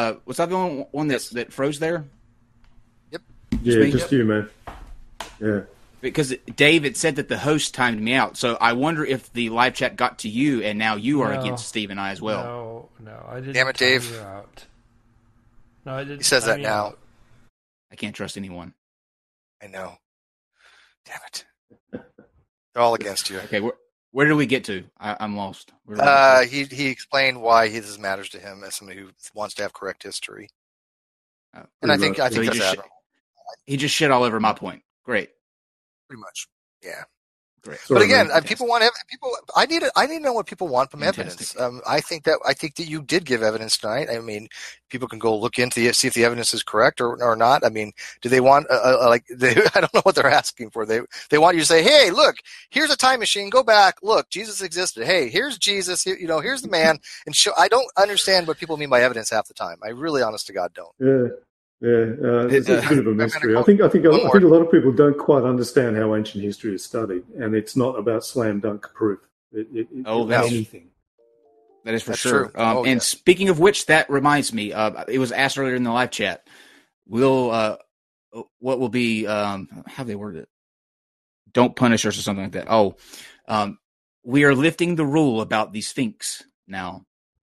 that froze there? Yep. Yeah, just you, man. Yeah. Because David said that the host timed me out, so I wonder if the live chat got to you, and now you are against Steve and I as well. No, I didn't. Damn it, Dave! You out. No, I didn't. He says that now. Out. I can't trust anyone. I know. Damn it! They're all against you. Okay, where did we get to? I'm lost. He explained why this matters to him as somebody who wants to have correct history, and I think that's admirable. He just shit all over my point. Great. Pretty much, yeah. Great. But again, people want people. I need to know what people want from evidence. I think that you did give evidence tonight. I mean, people can go look into see if the evidence is correct or not. I mean, do they want I don't know what they're asking for. They want you to say, hey, look, here's a time machine. Go back. Look, Jesus existed. Hey, here's Jesus. Here's the man. And I don't understand what people mean by evidence half the time. I really, honest to God, don't. Yeah. Yeah, it's a bit of a mystery. I think a lot of people don't quite understand how ancient history is studied, and it's not about slam dunk proof. Anything. That is for sure. And speaking of which, that reminds me. It was asked earlier in the live chat. What will be? How they worded it? Don't punish us or something like that. We are lifting the rule about the Sphinx now.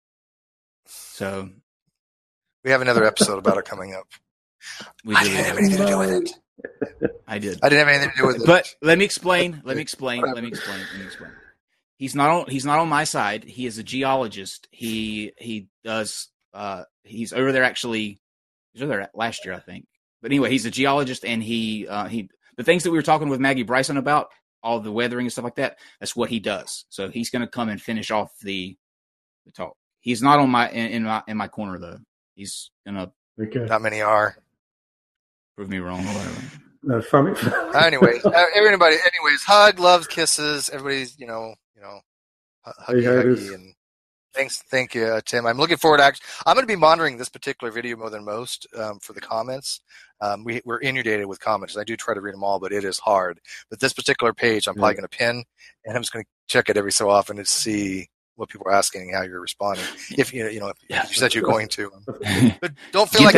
So. We have another episode about it coming up. I didn't have anything to do with it. I did. I didn't have anything to do with it. But let me explain. He's not on my side. He is a geologist. He does. He's over there actually. He was over there last year, I think. But anyway, he's a geologist, and he the things that we were talking with Maggie Bryson about, all the weathering and stuff like that. That's what he does. So he's going to come and finish off the talk. He's not on in my corner though. He's gonna. Okay. Not many are. Prove me wrong or whatever. No, funny. Anyways, hug, loves, kisses. Everybody's, huggy, and thank you, Tim. I'm looking forward to I'm going to be monitoring this particular video more than most for the comments. We're inundated with comments. I do try to read them all, but it is hard. But this particular page, I'm probably going to pin, and I'm just going to check it every so often to see what people are asking, how you're responding. If if you said you're going to, but don't feel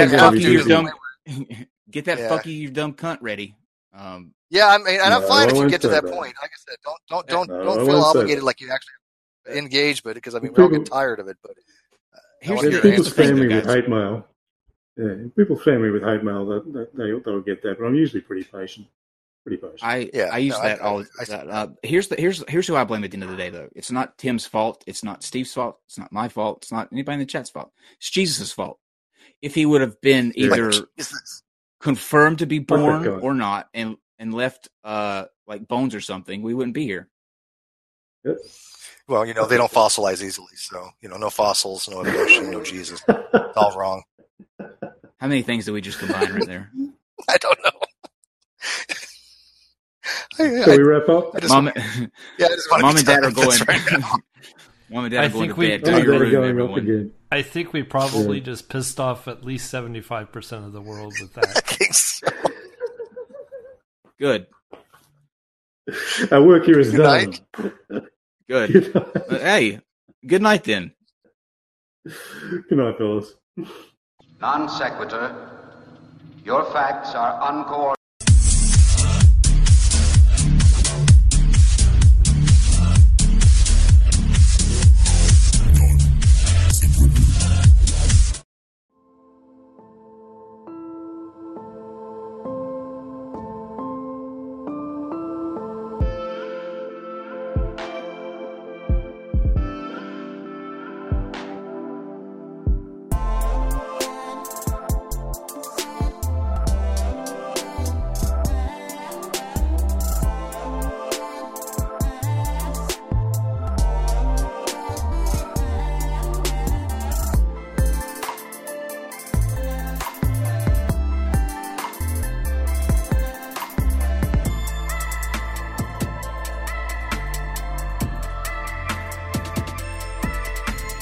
get that fuck you dumb cunt ready. Yeah, I mean, and I'm fine if you get to that point. Like I said, don't feel obligated like you actually engage, but because we're all getting tired of it. But people spam me with hate mail. Yeah, people spam me with hate mail. They'll get that, but I'm usually pretty patient. I use that. Here's who I blame at the end of the day, though. It's not Tim's fault. It's not Steve's fault. It's not my fault. It's not anybody in the chat's fault. It's Jesus' fault. If he would have been either confirmed to be born or not, and left like bones or something, we wouldn't be here. Yep. Well, they don't fossilize easily, so no fossils, no evolution, no Jesus. It's all wrong. How many things did we just combine right there? I don't know. Shall we wrap up? Mom and Dad are going. Mom and Dad are going to bed. I think we probably just pissed off at least 75% of the world with that. I think so. Good. Our work here is done. Good. Hey, good night then. Good night, fellas. Non sequitur. Your facts are uncoordinated.